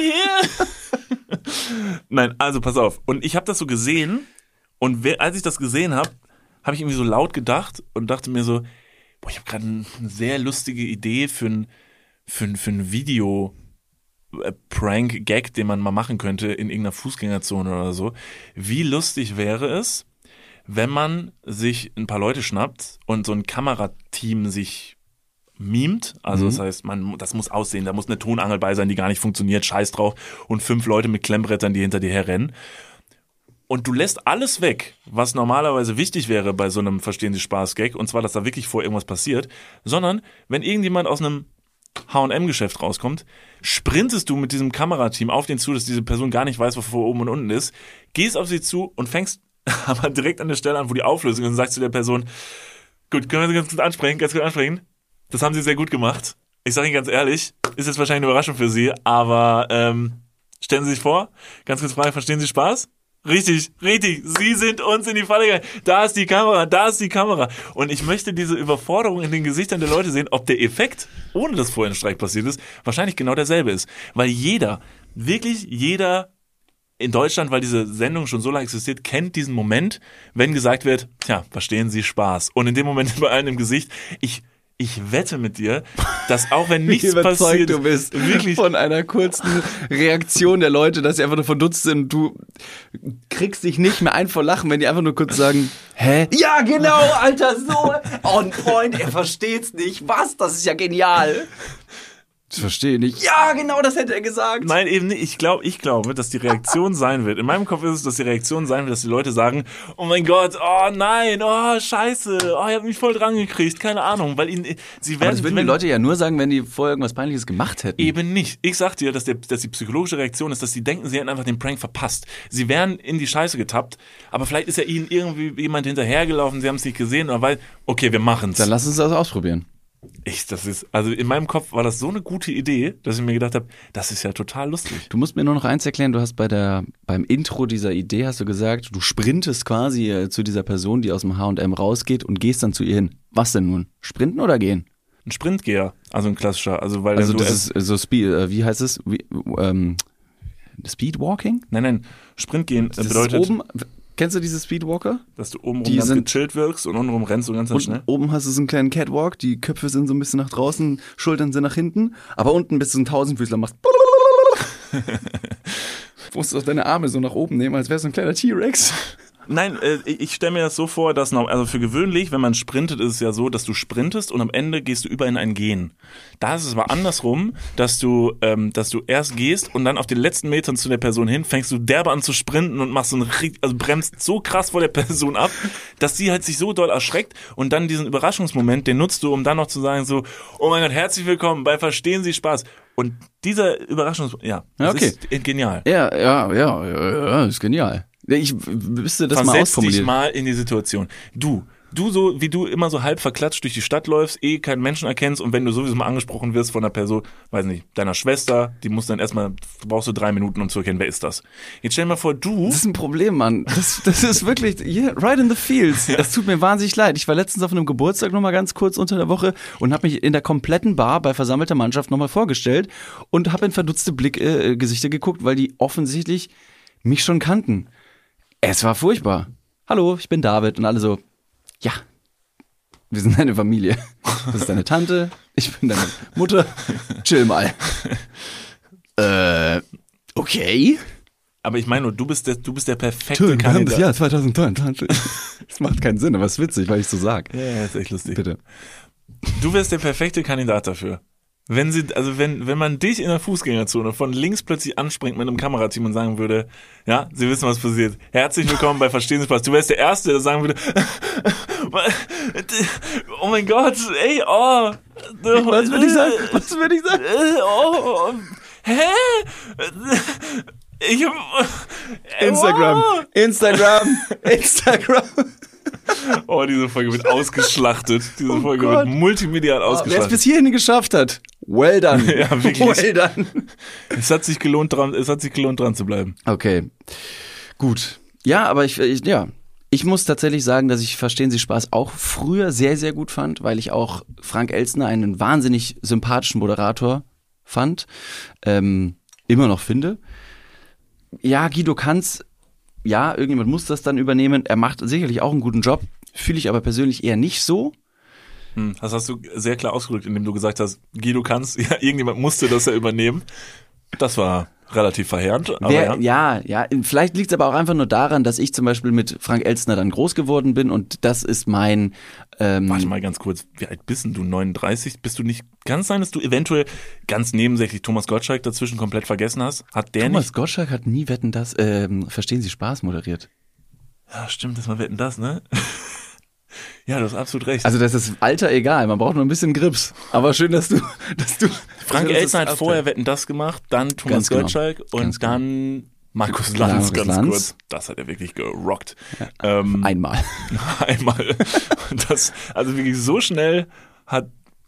here! Nein, also pass auf. Und ich habe das so gesehen und wer, als ich das gesehen habe, habe ich irgendwie so laut gedacht und dachte mir so, boah, ich habe gerade eine sehr lustige Idee für ein, für ein, für ein Video äh, Prank-Gag, den man mal machen könnte in irgendeiner Fußgängerzone oder so. Wie lustig wäre es, wenn man sich ein paar Leute schnappt und so ein Kamerateam sich mimt, also Mhm. das heißt, man, das muss aussehen, da muss eine Tonangel bei sein, die gar nicht funktioniert, scheiß drauf, und fünf Leute mit Klemmbrettern, die hinter dir herrennen. Und du lässt alles weg, was normalerweise wichtig wäre bei so einem Verstehen Sie Spaß-Gag, und zwar, dass da wirklich vor irgendwas passiert, sondern wenn irgendjemand aus einem H und M-Geschäft rauskommt, sprintest du mit diesem Kamerateam auf den zu, dass diese Person gar nicht weiß, wo vor oben und unten ist, gehst auf sie zu und fängst aber direkt an der Stelle an, wo die Auflösung ist, und sagst zu der Person, gut, können wir sie ganz kurz ansprechen, ganz kurz ansprechen? Das haben sie sehr gut gemacht. Ich sage Ihnen ganz ehrlich, ist jetzt wahrscheinlich eine Überraschung für Sie, aber ähm, stellen Sie sich vor, ganz kurz Frage, verstehen Sie Spaß? Richtig, richtig. Sie sind uns in die Falle gegangen. Da ist die Kamera, da ist die Kamera. Und ich möchte diese Überforderung in den Gesichtern der Leute sehen, ob der Effekt, ohne dass vorher ein Streik passiert ist, wahrscheinlich genau derselbe ist. Weil jeder, wirklich jeder in Deutschland, weil diese Sendung schon so lange existiert, kennt diesen Moment, wenn gesagt wird, tja, verstehen Sie Spaß. Und in dem Moment bei allen im Gesicht, ich Ich wette mit dir, dass auch wenn nichts Wie passiert, du bist wirklich von einer kurzen Reaktion der Leute, dass sie einfach nur verdutzt sind und du kriegst dich nicht mehr ein vor Lachen, wenn die einfach nur kurz sagen, hä? Ja, genau, Alter, so on point, er versteht's nicht. Was? Das ist ja genial. Das verstehe ich nicht. Ja, genau, das hätte er gesagt. Nein, eben nicht. Ich glaube, ich glaube, dass die Reaktion sein wird. In meinem Kopf ist es, dass die Reaktion sein wird, dass die Leute sagen, oh mein Gott, oh nein, oh scheiße, oh, ihr habt mich voll dran gekriegt, keine Ahnung, weil ihnen, sie Aber werden, das würden wenn, die Leute ja nur sagen, wenn die vorher irgendwas Peinliches gemacht hätten. eben nicht. Ich sag dir, dass, der, dass die psychologische Reaktion ist, dass sie denken, sie hätten einfach den Prank verpasst. Sie wären in die Scheiße getappt, aber vielleicht ist ja ihnen irgendwie jemand hinterhergelaufen, sie haben es nicht gesehen, oder weil, okay, wir machen's. Dann lass uns das ausprobieren. Ich, das ist, also in meinem Kopf war das so eine gute Idee, dass ich mir gedacht habe, das ist ja total lustig. Du musst mir nur noch eins erklären, du hast bei der, beim Intro dieser Idee hast du gesagt, du sprintest quasi äh, zu dieser Person, die aus dem H und M rausgeht und gehst dann zu ihr hin. Was denn nun? Sprinten oder gehen? Ein Sprintgeher, also ein klassischer, also weil Also dann das ist äh, so Speed, äh, wie heißt es? Wie, ähm, Speedwalking? Nein, nein, Sprintgehen Das bedeutet, ist oben, kennst du diese Speedwalker? dass du oben die rum ganz sind- gechillt wirkst und untenrum rennst du ganz, ganz Und schnell. oben hast du so einen kleinen Catwalk, die Köpfe sind so ein bisschen nach draußen, Schultern sind nach hinten, aber unten bist du ein Tausendfüßler, machst Du musst auch deine Arme so nach oben nehmen, als wärst du ein kleiner T-Rex. Nein, äh, ich stelle mir das so vor, dass noch, also für gewöhnlich, wenn man sprintet, ist es ja so, dass du sprintest und am Ende gehst du über in ein Gehen. Da ist es aber andersrum, dass du, ähm, dass du erst gehst und dann auf den letzten Metern zu der Person hin, fängst du derbe an zu sprinten und machst so ein, ri- also bremst so krass vor der Person ab, dass sie halt sich so doll erschreckt und dann diesen Überraschungsmoment, den nutzt du, um dann noch zu sagen so, oh mein Gott, herzlich willkommen bei Verstehen Sie Spaß. Und dieser Überraschungs, ja, das Ja, okay. ist genial. Ja, ja, ja, ja, ja, ist genial. Ich müsste das mal Versetz dich ausformulieren. mal in die Situation. Du, du so, wie du immer so halb verklatscht durch die Stadt läufst, eh keinen Menschen erkennst und wenn du sowieso mal angesprochen wirst von einer Person, weiß nicht, deiner Schwester, die muss dann erstmal, brauchst du drei Minuten, um zu erkennen, wer ist das? Jetzt stell dir mal vor, du, Das ist ein Problem, Mann. Das, das ist wirklich, yeah, right in the fields. Das tut mir wahnsinnig leid. Ich war letztens auf einem Geburtstag nochmal ganz kurz unter der Woche und habe mich in der kompletten Bar bei versammelter Mannschaft nochmal vorgestellt und habe in verdutzte Blick, äh, Gesichter geguckt, weil die offensichtlich mich schon kannten. Es war furchtbar. Hallo, ich bin David. Und alle so, ja, wir sind eine Familie. Das ist deine Tante, ich bin deine Mutter. Chill mal. äh, okay. aber ich meine nur, du bist der, du bist der perfekte Kandidat. Jahr zweitausendneunundzwanzig. Das macht keinen Sinn, aber es ist witzig, weil ich so sag. Ja, ja, ist echt lustig. Bitte. Du wärst der perfekte Kandidat dafür. Wenn sie, also wenn, wenn man dich in der Fußgängerzone von links plötzlich anspringt mit einem Kamerateam und sagen würde, ja, Sie wissen, was passiert. Herzlich willkommen bei Verstehen Sie Spaß. Du wärst der Erste, der sagen würde, oh mein Gott, ey, oh. Was würde ich sagen? Was würde ich sagen? Oh, hä? Ich hab, Instagram. Oh. Instagram. Instagram. Oh, diese Folge wird ausgeschlachtet. Diese Oh Folge Gott. wird multimedial Wer es ausgeschlachtet. bis hierhin geschafft hat, well done. Ja, wirklich. Well done. Es hat sich gelohnt, dran, es hat sich gelohnt, dran zu bleiben. Okay, gut. Ja, aber ich, ich, ja, ich muss tatsächlich sagen, dass ich Verstehen Sie Spaß auch früher sehr, sehr gut fand, weil ich auch Frank Elstner einen wahnsinnig sympathischen Moderator fand, ähm, immer noch finde. Ja, Guido Kanz, ja, irgendjemand muss das dann übernehmen. Er macht sicherlich auch einen guten Job, fühle ich aber persönlich eher nicht so. Hm, das hast du sehr klar ausgedrückt, indem du gesagt hast, Guido kannst, ja, irgendjemand musste das ja übernehmen. Das war relativ verheerend. Aber Wer, ja. ja, ja, vielleicht liegt es aber auch einfach nur daran, dass ich zum Beispiel mit Frank Elstner dann groß geworden bin und das ist mein... Ähm, Warte mal ganz kurz, wie alt bist denn du? neununddreißig? Bist du nicht, kann es sein, dass du eventuell ganz nebensächlich Thomas Gottschalk dazwischen komplett vergessen hast? Hat der Thomas nicht? Gottschalk hat nie Wetten, das ähm, Verstehen Sie Spaß moderiert. Ja, stimmt, das war Wetten, das, ne? Ja, du hast absolut recht. Also das ist Alter egal, man braucht nur ein bisschen Grips. Aber schön, dass du... Dass du Frank dass du Elstner das hat vorher Wetten, das gemacht, dann Thomas Ganz genau. Gottschalk und Ganz genau. dann Markus Ja, Lanz, Markus ganz Lanz. kurz. Das hat er wirklich gerockt. Ähm, Einmal. Einmal. Das, also wirklich so schnell hat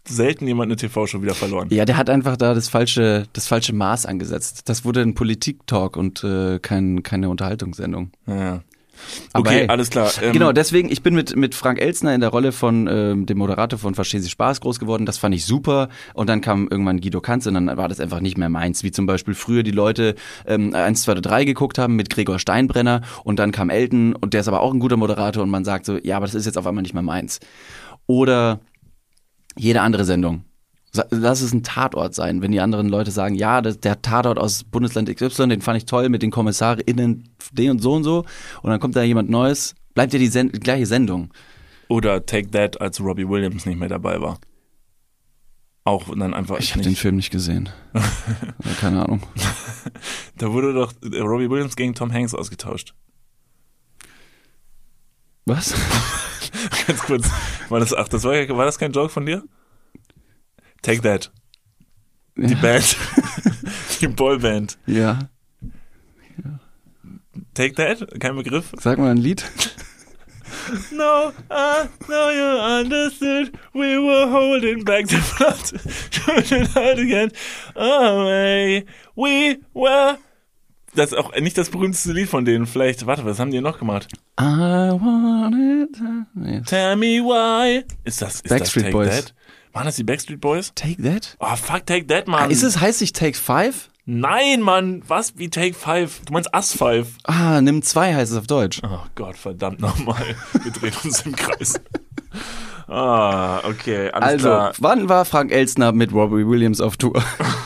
selten jemand eine T V-Show wieder verloren. Ja, der hat einfach da das falsche, das falsche Maß angesetzt. Das wurde ein Politik-Talk und äh, kein, keine Unterhaltungssendung. Ja. Aber Okay, hey, alles klar. Ähm, genau, deswegen, ich bin mit, mit Frank Elstner in der Rolle von ähm, dem Moderator von Verstehen Sie Spaß groß geworden. Das fand ich super. Und dann kam irgendwann Guido Kanz und dann war das einfach nicht mehr meins. Wie zum Beispiel früher die Leute ähm, eins, zwei oder drei geguckt haben mit Gregor Steinbrenner und dann kam Elton und der ist aber auch ein guter Moderator und man sagt so, ja, aber das ist jetzt auf einmal nicht mehr meins. Oder jede andere Sendung. Lass es ein Tatort sein, wenn die anderen Leute sagen, ja, das, der Tatort aus Bundesland X Y, den fand ich toll mit den KommissarInnen den und so und so und dann kommt da jemand Neues, bleibt ja die Sen- gleiche Sendung. Oder Take That, als Robbie Williams nicht mehr dabei war. Auch dann einfach Ich habe nicht. den Film nicht gesehen. Keine Ahnung. Da wurde doch Robbie Williams gegen Tom Hanks ausgetauscht. Was? Ganz kurz. War das, ach, das war, war das kein Joke von dir? Take That. Die Ja. Band. Die Boyband. Ja. Take That? Kein Begriff? Sag mal ein Lied. No, I know you understood. We were holding back the blood. Shooting out again. Away. We were. Das ist auch nicht das berühmteste Lied von denen. Vielleicht, warte, was haben die noch gemacht? I want it. Yes. Tell me why. Ist das, ist Backstreet das Take Boys. That? Waren das die Backstreet Boys? Take That? Oh, fuck, Take That, Mann. Ah, ist es, heißt nicht Take Five? Nein, Mann. Was? Wie Take Five? Du meinst Us Five? Ah, Nimm zwei heißt es auf Deutsch. Oh Gott, verdammt nochmal. Wir drehen uns im Kreis. Ah, okay, alles Also, klar. wann war Frank Elstner mit Robbie Williams auf Tour?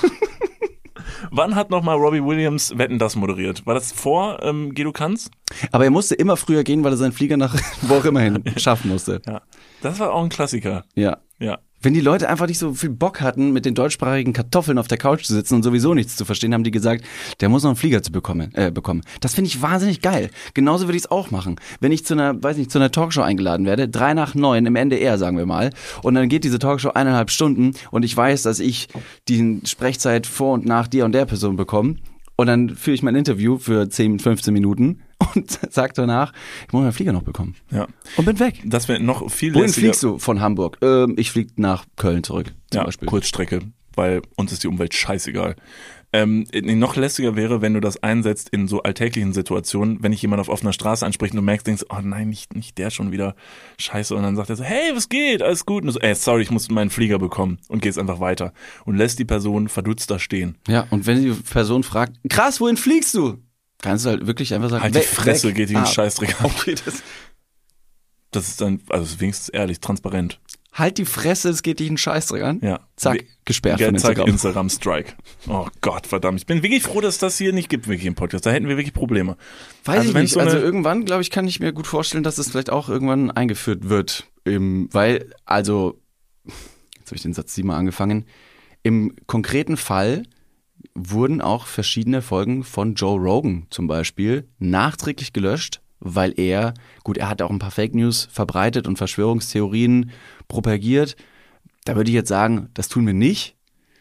Wann hat nochmal Robbie Williams Wetten, das moderiert? War das vor ähm, Guido Kanz? Aber er musste immer früher gehen, weil er seinen Flieger nach wo auch immer hin schaffen musste. Ja. Das war auch ein Klassiker. Ja. Ja. Wenn die Leute einfach nicht so viel Bock hatten, mit den deutschsprachigen Kartoffeln auf der Couch zu sitzen und sowieso nichts zu verstehen, haben die gesagt, der muss noch einen Flieger zu bekommen. Äh, bekommen. Das finde ich wahnsinnig geil. Genauso würde ich es auch machen. Wenn ich zu einer, weiß nicht, zu einer Talkshow eingeladen werde, drei nach neun im N D R, sagen wir mal, und dann geht diese Talkshow eineinhalb Stunden und ich weiß, dass ich die Sprechzeit vor und nach der und der Person bekomme. Und dann führe ich mein Interview für zehn, fünfzehn Minuten und sag danach, ich muss meinen Flieger noch bekommen. Ja. Und bin weg. Das wäre noch viel Wohin lässiger. fliegst du von Hamburg? Ähm, ich fliege nach Köln zurück, zum Ja, Beispiel. Kurzstrecke, weil uns ist die Umwelt scheißegal. Ähm, noch lässiger wäre, wenn du das einsetzt in so alltäglichen Situationen, wenn ich jemand auf offener Straße anspricht und du merkst, denkst, oh nein, nicht, nicht der schon wieder, scheiße. Und dann sagt er so, hey, was geht, alles gut. Und du so, ey, sorry, ich muss meinen Flieger bekommen und gehst einfach weiter und lässt die Person verdutzt da stehen. Ja, und wenn die Person fragt, krass, wohin fliegst du? Kannst du halt wirklich einfach sagen, Halt die weg, Fresse, weg. geht die in den Ah, Scheißdreck an. okay, das, Das ist dann, also wenigstens ehrlich, transparent. halt die Fresse, es geht dich einen Scheißdreck an. Ja. Zack, Wie- gesperrt Ja, von zack, Instagram. Instagram Strike. Oh Gott, verdammt. Ich bin wirklich froh, dass das hier nicht gibt, wirklich im Podcast. Da hätten wir wirklich Probleme. Weiß Also ich wenn's nicht, so eine- also irgendwann, glaube ich, kann ich mir gut vorstellen, dass es vielleicht auch irgendwann eingeführt wird. Im, weil, also, jetzt habe ich den Satz siebenmal angefangen, im konkreten Fall wurden auch verschiedene Folgen von Joe Rogan zum Beispiel nachträglich gelöscht, weil er, gut, er hat auch ein paar Fake News verbreitet und Verschwörungstheorien propagiert. Da würde ich jetzt sagen, das tun wir nicht.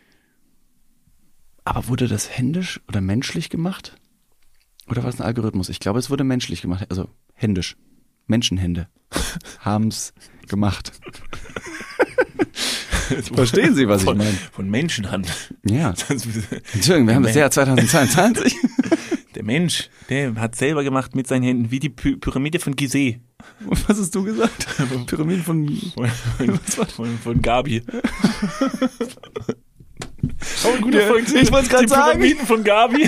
Aber wurde das händisch oder menschlich gemacht? Oder war es ein Algorithmus? Ich glaube, es wurde menschlich gemacht, also händisch. Menschenhände haben's gemacht. Verstehen Sie, was ich von, meine? Von Menschenhand. Ja. Entschuldigung, wir haben das Jahr zweitausendzweiundzwanzig. Der Mensch, der hat selber gemacht mit seinen Händen, wie die Py- Pyramide von Gizeh. Und was hast du gesagt? Pyramiden von... Von, von, von, von Gabi. Oh, ein guter Ja, Folgentitel. ich wollt's grad Die sagen. Pyramiden von Gabi.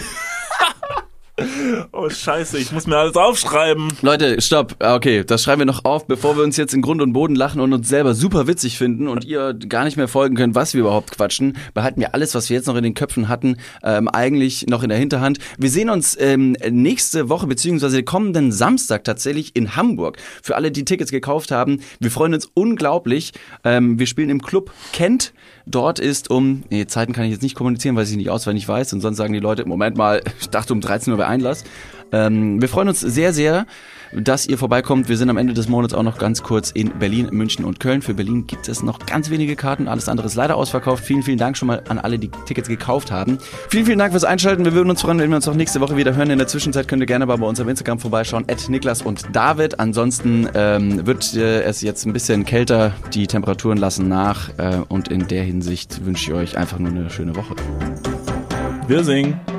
Oh, scheiße, ich muss mir alles aufschreiben. Leute, stopp. Ah, okay, das schreiben wir noch auf, bevor wir uns jetzt in Grund und Boden lachen und uns selber super witzig finden und ihr gar nicht mehr folgen könnt, was wir überhaupt quatschen. Behalten wir alles, was wir jetzt noch in den Köpfen hatten, ähm, eigentlich noch in der Hinterhand. Wir sehen uns ähm, nächste Woche beziehungsweise kommenden Samstag tatsächlich in Hamburg. Für alle, die Tickets gekauft haben, wir freuen uns unglaublich. Ähm, wir spielen im Club Kent. Dort ist um, nee, Zeiten kann ich jetzt nicht kommunizieren, weil ich sie nicht auswendig weiß und sonst sagen die Leute, Moment mal, ich dachte um dreizehn Uhr wäre Einlass. Ähm, wir freuen uns sehr, sehr, dass ihr vorbeikommt. Wir sind am Ende des Monats auch noch ganz kurz in Berlin, München und Köln. Für Berlin gibt es noch ganz wenige Karten. Alles andere ist leider ausverkauft. Vielen, vielen Dank schon mal an alle, die Tickets gekauft haben. Vielen, vielen Dank fürs Einschalten. Wir würden uns freuen, wenn wir uns auch nächste Woche wieder hören. In der Zwischenzeit könnt ihr gerne mal bei uns auf Instagram vorbeischauen. at Niklas und David. Ansonsten ähm, wird äh, es jetzt ein bisschen kälter. Die Temperaturen lassen nach. Äh, und in der Hinsicht wünsche ich euch einfach nur eine schöne Woche. Wir singen.